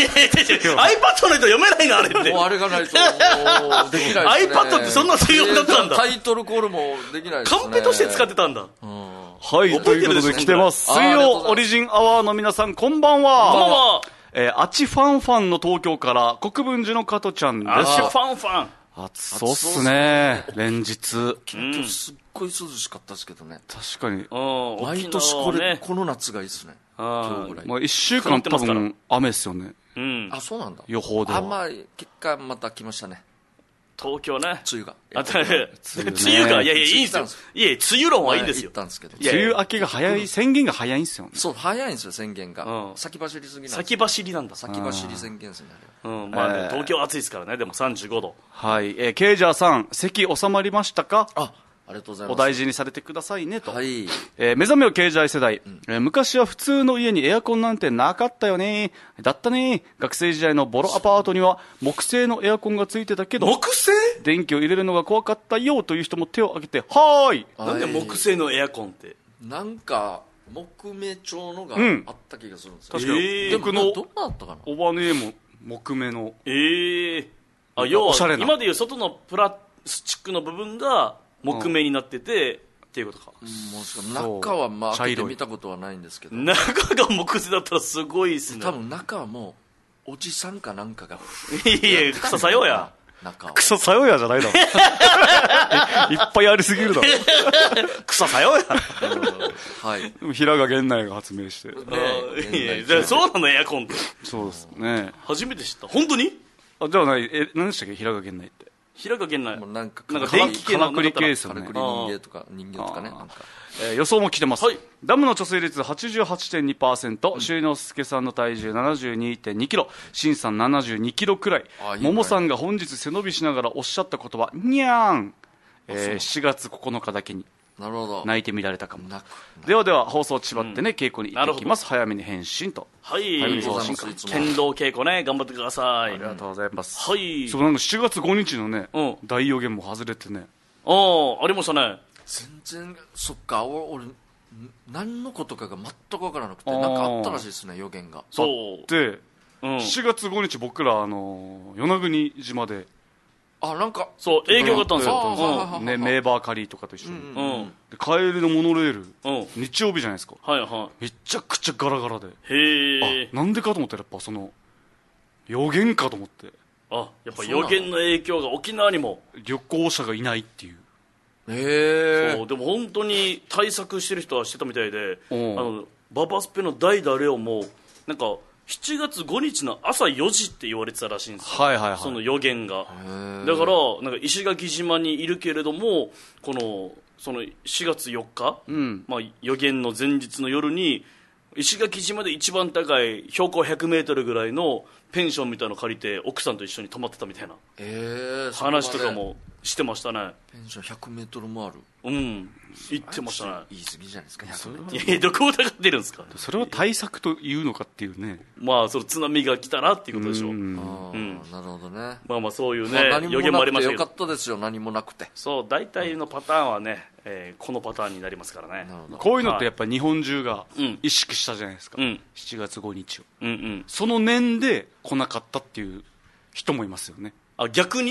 iPad ないと読めないのあれって。 もうあれがないともうできないですね。 iPad ってそんな重要だったんだタイトルコールもできないですね。 カンペとして使ってたんだ。 はい、ということ覚えてるでしょで来てます。水あーありがとうございます曜オリジンアワーの皆さん、こんばんは。 こんばんは。 えー、あちファンファンの東京から国分寺の加トちゃんです。 足ファンファン。 暑そうっすね。連日。 今日すっごい涼しかったですけどね。 確かに。 うん、 毎年これ、 沖縄はね。 この夏がいいですね。今日ぐらい。 まあ、一週間多分雨っすよね。 うん。 あ、そうなんだ。 予報では。 あ、まあ、結果また来ましたね。 東京ね。 梅雨が。 あ、た梅雨ね雨が、いやいや、いいんですよ梅雨来たんです。 いやいや、梅雨論はいいんですよ行っ。たんですけど。 いや梅雨明けが早い、宣言が早いんすよね。 そう、早いんですよ、宣言が。 うん先走りすぎなんですよ。 先走りなんだ。 先走り宣言ですね、あれは。 うん、まあね、 えー東京暑いですからね、でもさんじゅうごど。 はい。えー、ケイジャーさん、席収まりましたか？ あ、ありがとうございます。 お大事にされてくださいねと。 はい。 えー目覚めよケイジャー世代、えー昔は普通の家にエアコンなんてなかったよね。だったね。学生時代のボロアパートには木製のエアコンがついてたけど、 木製電気を入れるのが怖かったよという人も手を挙げて、はーい。 なんで木製のエアコンって。 なんか、木目調のがうんあった気がするんですよ。 確かに、 えーでも、 僕のどうなったかな。 おばねえも木目の。 ええあ、要はおしゃれな今でいう外のプラスチックの部分が木目になってて、っていうことか。 もしか中はまあ、開けて茶色い見たことはないんですけど。 中が木製だったらすごいっすね。 多分中はもう、おじさんかなんかが。 いやいや、草さようや。 中は。 クソさよやじゃないだろ。いっぱいありすぎるだろ。 草さようや。 はい。 でも平賀源内が発明して。 あーいやいや、そうなのエアコンって。 そうですね。 初めて知った。本当にあ、じゃあない、え、何でしたっけ平賀源内って。 平賀源内もう。なんか、 なんか電気系のからくり系ですよねからく。り人間とか、人間とかね。なんか。 えー予想も来てます、 はいダムの貯水率 はちじゅうはちてんにパーセント、周之介さんの体重 ななじゅうにてんにキロ、シンさんななじゅうにキロくらい、 あいいねももさんが本日背伸びしながらおっしゃった言葉にゃーん、えー、しがつここのかだけになるほど。 泣いてみられたかも。 泣く。 ではでは放送縛ってね、稽古に行ってきます。早めに返信と。 はい。 ありがとうございますいつも剣道稽古ね、頑張ってください。 ありがとうございます。 はい。 そうなんかしちがつごにちのね、 うん大予言も外れてね。 ああ、ありましたね。 全然、そっか、俺、俺、ん何のことかが全く分からなくて、 あーなんかあったらしいですね、予言が。 そう。 で、 うん。 しちがつごにち僕ら、あのー、与那国島で、 あ、なんか、 そう、営業があったんですあよ。 ーね、メーバーカリーとかと一緒に。 うんうん。うん。 で帰りのモノレール、 うん。 日曜日じゃないですか。 はいはめちゃくちゃガラガラで。 い。へえあ、。なんでかと思ったらやっぱその、予言かと思って。 あ、やっぱ予言の影響が沖縄にも。 旅行者がいないっていう。 へえ。 そう、でも本当に対策してる人はしてたみたいで、あうんの、ババスペの代打レオも、なんか、しちがつごにちの朝よじって言われてたらしいんですよ。 はいはいはい。 その予言が。 へだから、なんか石垣島にいるけれども、この、そのしがつよっか、 うん。 まあ、予言の前日の夜に、石垣島で一番高い標高ひゃくメートルぐらいのペンションみたいなの借りて、奥さんと一緒に泊まってたみたいなえ。 話とかもしてましたね。 ペンションひゃくメートルもある。 うん。言ってましたね。 言い過ぎじゃないですか、ひゃくメートル。 いやいや、どこを疑ってるんですか。 それは対策というのかっていうね。 まあ、その津波が来たらっていうことでしょう。 うんあうんーなるほどね。 まあまあ、そういうね、 まあ何予言もあもなくてよかりましたけど。 ったですよ、何もなくて。 そう、大体のパターンはね、えーこのパターンになりますからね。 なるほど。 こういうのってやっぱ日本中がうん意識したじゃないですか。 うんしちがつごにちを。 うんうん。 その年で来なかったっていう人もいますよね。 あ、逆に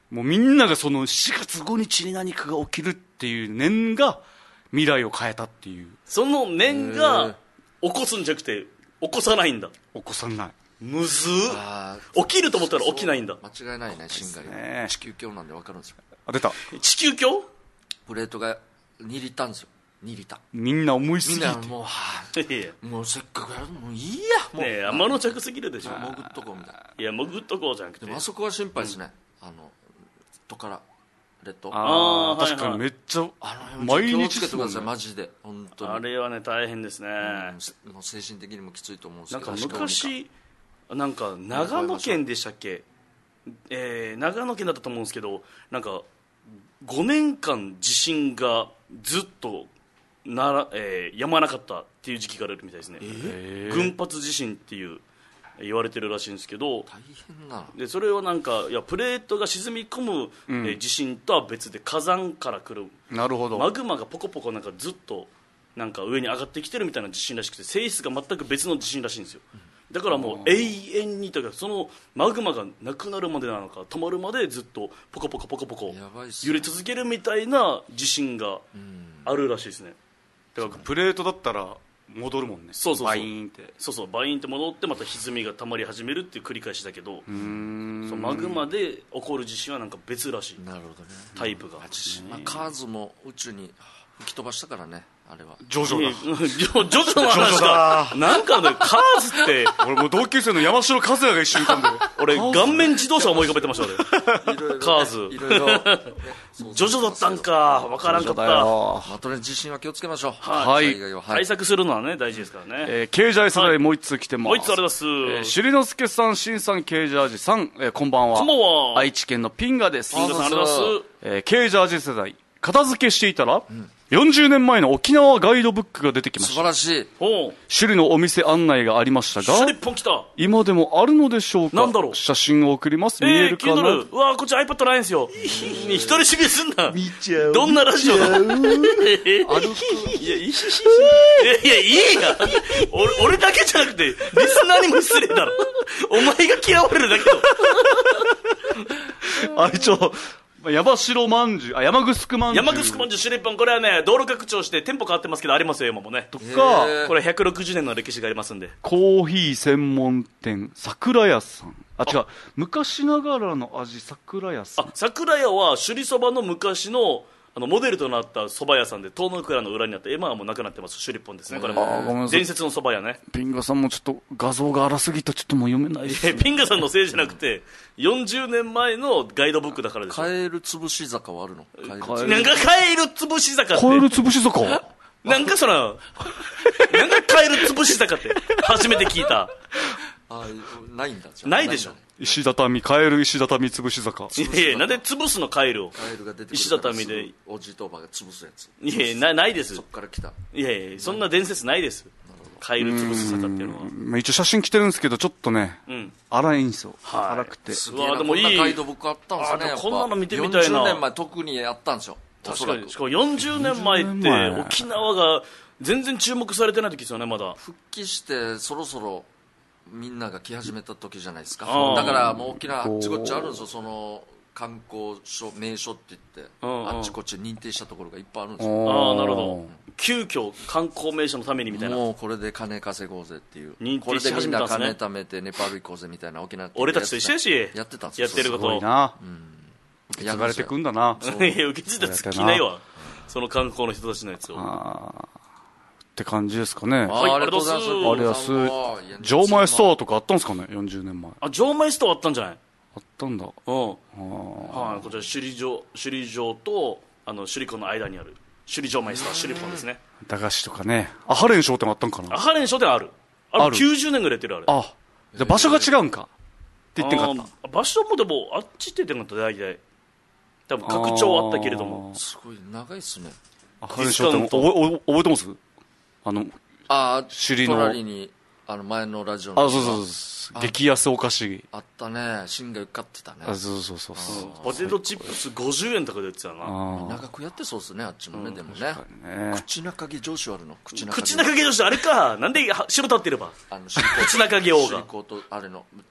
もうみんながそのしがつごにちに何かが起きるっていう念が未来を変えたっていう。 その念が起こすんじゃなくて起こさないんだ。 起こさない。 むずあ起きると思ったら起きないんだ。 間違いないね、新海ね地球鏡なんで分かるんですよ。 あ、出た。 地球鏡プレートがにリッターんですよ。にリッター。 みんな思いすみんぎて。 なもう、はあ、 いやいやもうせっかくやるのもういいやもう、 ねえ天の着すぎるでしょ。 潜っとこうみたいな。 いや潜っとこうじゃなくてでもあそこは心配ですね、あのトカラ列島、あああ、 あー確かにめっちゃ、 の辺毎日気をつけてください、 そうねマジで本当に。 あれはね大変ですね、 うんもう精神的にもきついと思うんですなんかけど、 昔なんか長野県でしたっけ、えー、長野県だったと思うんですけど、なんかごねんかん地震がずっとなら、えー、やまなかったっていう時期があるみたいですね、群発地震っていう言われてるらしいんですけど、 大変なでそれはなんかいやプレートが沈み込む、えー地震とは別で火山から来るなるほど。 マグマがポコポコなんかずっとなんか上に上がってきてるみたいな地震らしくて、性質が全く別の地震らしいんですよ。だからもう永遠にというか、そのマグマがなくなるまでなのか止まるまでずっとポコポコポコポコやばいっすね揺れ続けるみたいな地震があるらしいですね。 だからプレートだったら戻るもんね。 そうそうそうバイーンって。 そうそうバインって戻ってまた歪みが溜まり始めるっていう繰り返しだけど、そうマグマで起こる地震はなんか別らしいなるほどね。 タイプが。 まあ、カーズも宇宙に吹き飛ばしたからね、あれは。 ジョジョだ。 ジョジョジョの話か。なんかね、カーズって俺もう同級生の山城和也が一緒にいたんだよ。 俺顔面自動車思い浮かべてました俺。 いろいろねカーズいろいろ、ねジョジョだったんかわからんかった。 まあ、とりあえず地震は気をつけましょう。 はい災害ははい対策するのはね大事ですからね。 えー、ケージャー世代もう一通来てます。 もう一つあれだす。 えー、しりのすけさん、しんさん、ケージャージさん、えー、こんばんは。 こんばんは。 愛知県のピンガです。 ピンガさんあれだす。 えー、ケージャージ世代、片付けしていたら、よんじゅうねんまえの沖縄ガイドブックが出てきま素晴した。 らしい。 おう。 首里のお店案内がありましたシュリが、 ッポン来た。 今でもあるのでしょうか。 なんだろう写真を送ります。見ええー、 るかな、 気になる。うわーこっち iPad ないんですよ。一人知りすんな。 見ちゃう。 どんなラジオだ。歩く。いや、いいしし。いや、いや、いいや。俺、俺だけじゃなくて、リスナーにも失礼だろ。お前が嫌われるだけだ。 あ、一応、山城まんじゅう、あ、山城まんじゅう。 山城まんじゅうシュリッポン、これはね、道路拡張して店舗変わってますけど、ありますよ、今もね。 とか、 へーこれひゃくろくじゅうねんの歴史がありますんで。 コーヒー専門店、桜屋さん。あ、違う。昔ながらの味、桜屋さんあ。、桜屋は首里そばの昔の、あのモデルとなった蕎麦屋さんで遠野倉の裏にあって今はもうなくなってます。首里ポンですね、これあーごめんもなさい伝説の蕎麦屋ね。 ピンガさんもちょっと画像が荒すぎてちょっともう読めないです、 えピンガさんのせいじゃなくてよんじゅうねんまえのガイドブックだからですよ。 カエル潰し坂はあるの？カエルカエルなんかカエル潰し坂ってカエル潰し坂なんかそらなんかカエル潰し坂って初めて聞いた。 あないんだ。じゃあないでしょ。 石畳、カエル石畳潰し坂。 いやいやなんで潰すのカエルを。 カエルが出てくる石畳で。 おじとばが潰すやつ。 いやいや な, ないですそっから来た。 いやいやそんな伝説ないです。カエル潰す坂っていうのは。 まあ一応写真来てるんですけどちょっとね、 うん荒いんですよ、 はい荒くて。 すげえな。 うわでもいいこんなガイドブックあったんですね。 あでもやっぱこんなの見てみたいなよんじゅうねんまえ特にやったんですよ。おそらく確かに。しかもよんじゅうねんまえっよんじてゅうねんまえ沖縄が全然注目されてない時ですよねまだ。 復帰してそろそろみんなが来始めた時じゃないですか。 あーだからもう沖縄あっちこっちあるんですよ。その観光所名所って言って、 うんうんあっちこっち認定したところがいっぱいあるんですよ。 ああなるほど。急遽観光名所のためにみたいな。 もうこれで金稼ごうぜっていう、 認定しこれでみん始めたんですねな金貯めてネパール行こうぜみたいな沖縄って俺たちと一緒やしやってたんですよ。 やってるこすごいと。 な、 受継がれてくんだな。 いや受け継いだつきないわその観光の人たちのやつを。 あーって感じですかね。 あーありがとうございます。 はいありがとうございます。錠前ストアとかあったんですかね、よんじゅうねんまえ。 あ錠前ストアあったんじゃない。 あったんだ。 うんはいこちら首里城首里城とあの首里湖の間にある首里城前ストア首里ポンですね。 駄菓子とかね。アハレン商店あったんかな。 アハレン書店あるあるあるきゅうじゅうねんぐらいやってるあれ。 あ、じゃあ場所が違うんか。って言ってんかった。 あー場所もでもあっちって言ってんかった大体多分拡張あったけれども。 すごい長いっすね。 アハレン商店ディスカウント覚え覚えてますあの、 ああ、 首里の隣にあの前のラジオのあ、そうそうそう。激安お菓子。 あったね。芯が受かってたね。 あ、そうそうそうそう。 ポテトチップスごじゅうえんとかで売ってたな。 あ長くやってそうっすね、あっちのね、でもね。 あ、ね。 口中毛上司あるの。口中毛。 口中毛女子あれかなんでは白立ってればあの、シリコ口中毛王がシリコとあれの、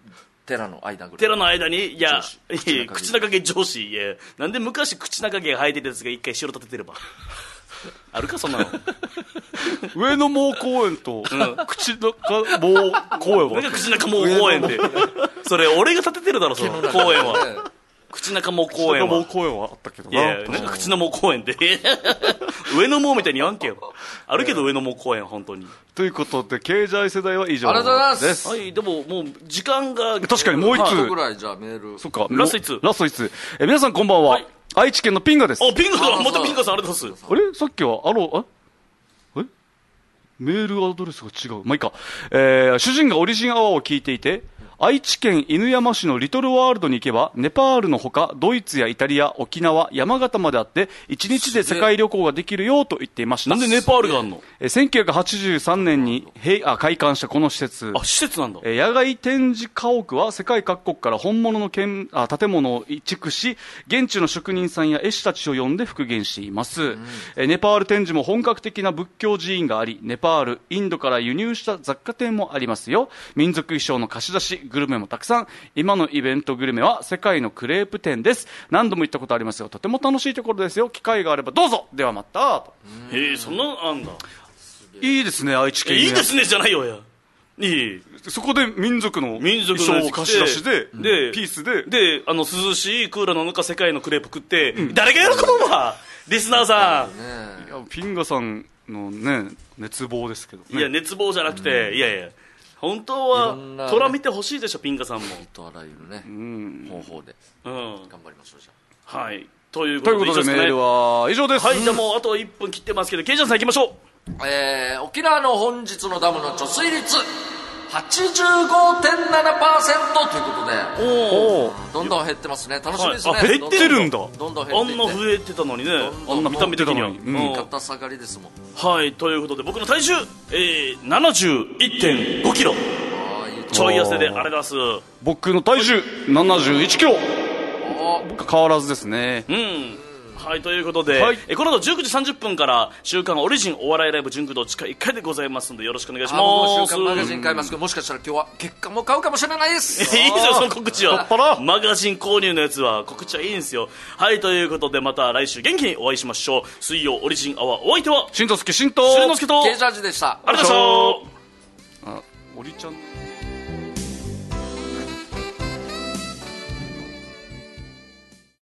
寺の間ぐらい。 寺の間に、いや、 上司いや口中毛上司、いや、なんで昔口中毛が生えてたやつが一回城立ててれば。あるか、そんなの。 上野毛公園と、口中毛公園は。 なんか口中毛公園で。それ、俺が建ててるだろ、その公園は。口中毛公園は。 口中毛公園はあったけどな。 いや、なんか口の毛公園で。上野毛みたいに言わんけよ。あるけど上野毛公園、本当に。 ということで、経済世代は以上ありがとうございますです。 はい、でももう、時間が。 確かにもう一ちょっと通。 ぐらいじゃあメール。 そっか。 ラスト一通ラスト一通。え、皆さんこんばんは。 はい愛知県のピンガです。 あ、ピンガさん、 あまたピンガさん、ありがとうございます。 あれさっきは、あの、あえメールアドレスが違う。まあ、いいか。えー、主人がオリジンアワーを聞いていて、愛知県犬山市のリトルワールドに行けば、ネパールのほか、ドイツやイタリア、沖縄、山形まであって、一日で世界旅行ができるよと言っていました。 なんでネパールがあんの？ えーせんきゅうひゃくはちじゅうさんねんにへいあ開館したこの施設。 あ、施設なんだ。 えー野外展示家屋は世界各国から本物の建あ建物を移築し、現地の職人さんや絵師たちを呼んで復元しています、えーネパール展示も本格的な仏教寺院があり、ネパール、インドから輸入した雑貨店もありますよ。民族衣装の貸し出し、グルメもたくさん。今のイベントグルメは世界のクレープ店です。何度も行ったことありますよ。とても楽しいところですよ。機会があればどうぞ。ではまたと。 へえ、そんなのあんだ。 いいですね、愛知県。 いいですね、じゃないよ、や。いい。 そこで民族の民族の衣装を貸し出しで、 で、 ピースで、 で、あの、涼しいクーラーの中、世界のクレープ食って、誰が喜ぶわリスナーさん。 いやピンガさんのね、熱望ですけどね。 いや、熱望じゃなくて、いやいや、本当は、 いろんなね虎見てほしいでしょ、ピンガさんも。 とあらゆるね、方法でうん。 頑張りましょうじゃはい。ということとで、 いうことでメールは以上です。 はい、じゃあもうあといっぷん切ってますけど、ケイジャンさん行きましょう。 あ。えー、沖縄の本日のダムの貯水率はちじゅうごてんななパーセント ということで、 おー。 どんどん減ってますね。楽しみですね。 はいあ減ってるんだどんどんあ減っていってんな増えてたのにね、 どんどんあんな見た目的には。 減ってたのにうん肩下がりですもん。 はい、ということで、僕の体重、えー、ななじゅういってんごキロ。 ああ、いいとちょい痩せであれ出す。 僕の体重ななじゅういちキロ。僕は変わらずですね。 うん。はい、ということで、 はいえこの後じゅうくじさんじゅっぷんから週刊オリジンお笑いライブ純駆動地下いっかいでございますので、よろしくお願いしあ僕もます。 週刊マガジン買いますけど、もしかしたら今日は月刊も買うかもしれないです。 いいですよ、その告知はぱら。 マガジン購入のやつは告知はいいんですよ。はい、ということでまた来週元気にお会いしましょう。水曜オリジンアワー、お相手はしんとすけしんと。 しゅんのすけと、ありケイジャージでした。 がとうございました。 あ、おりちゃん。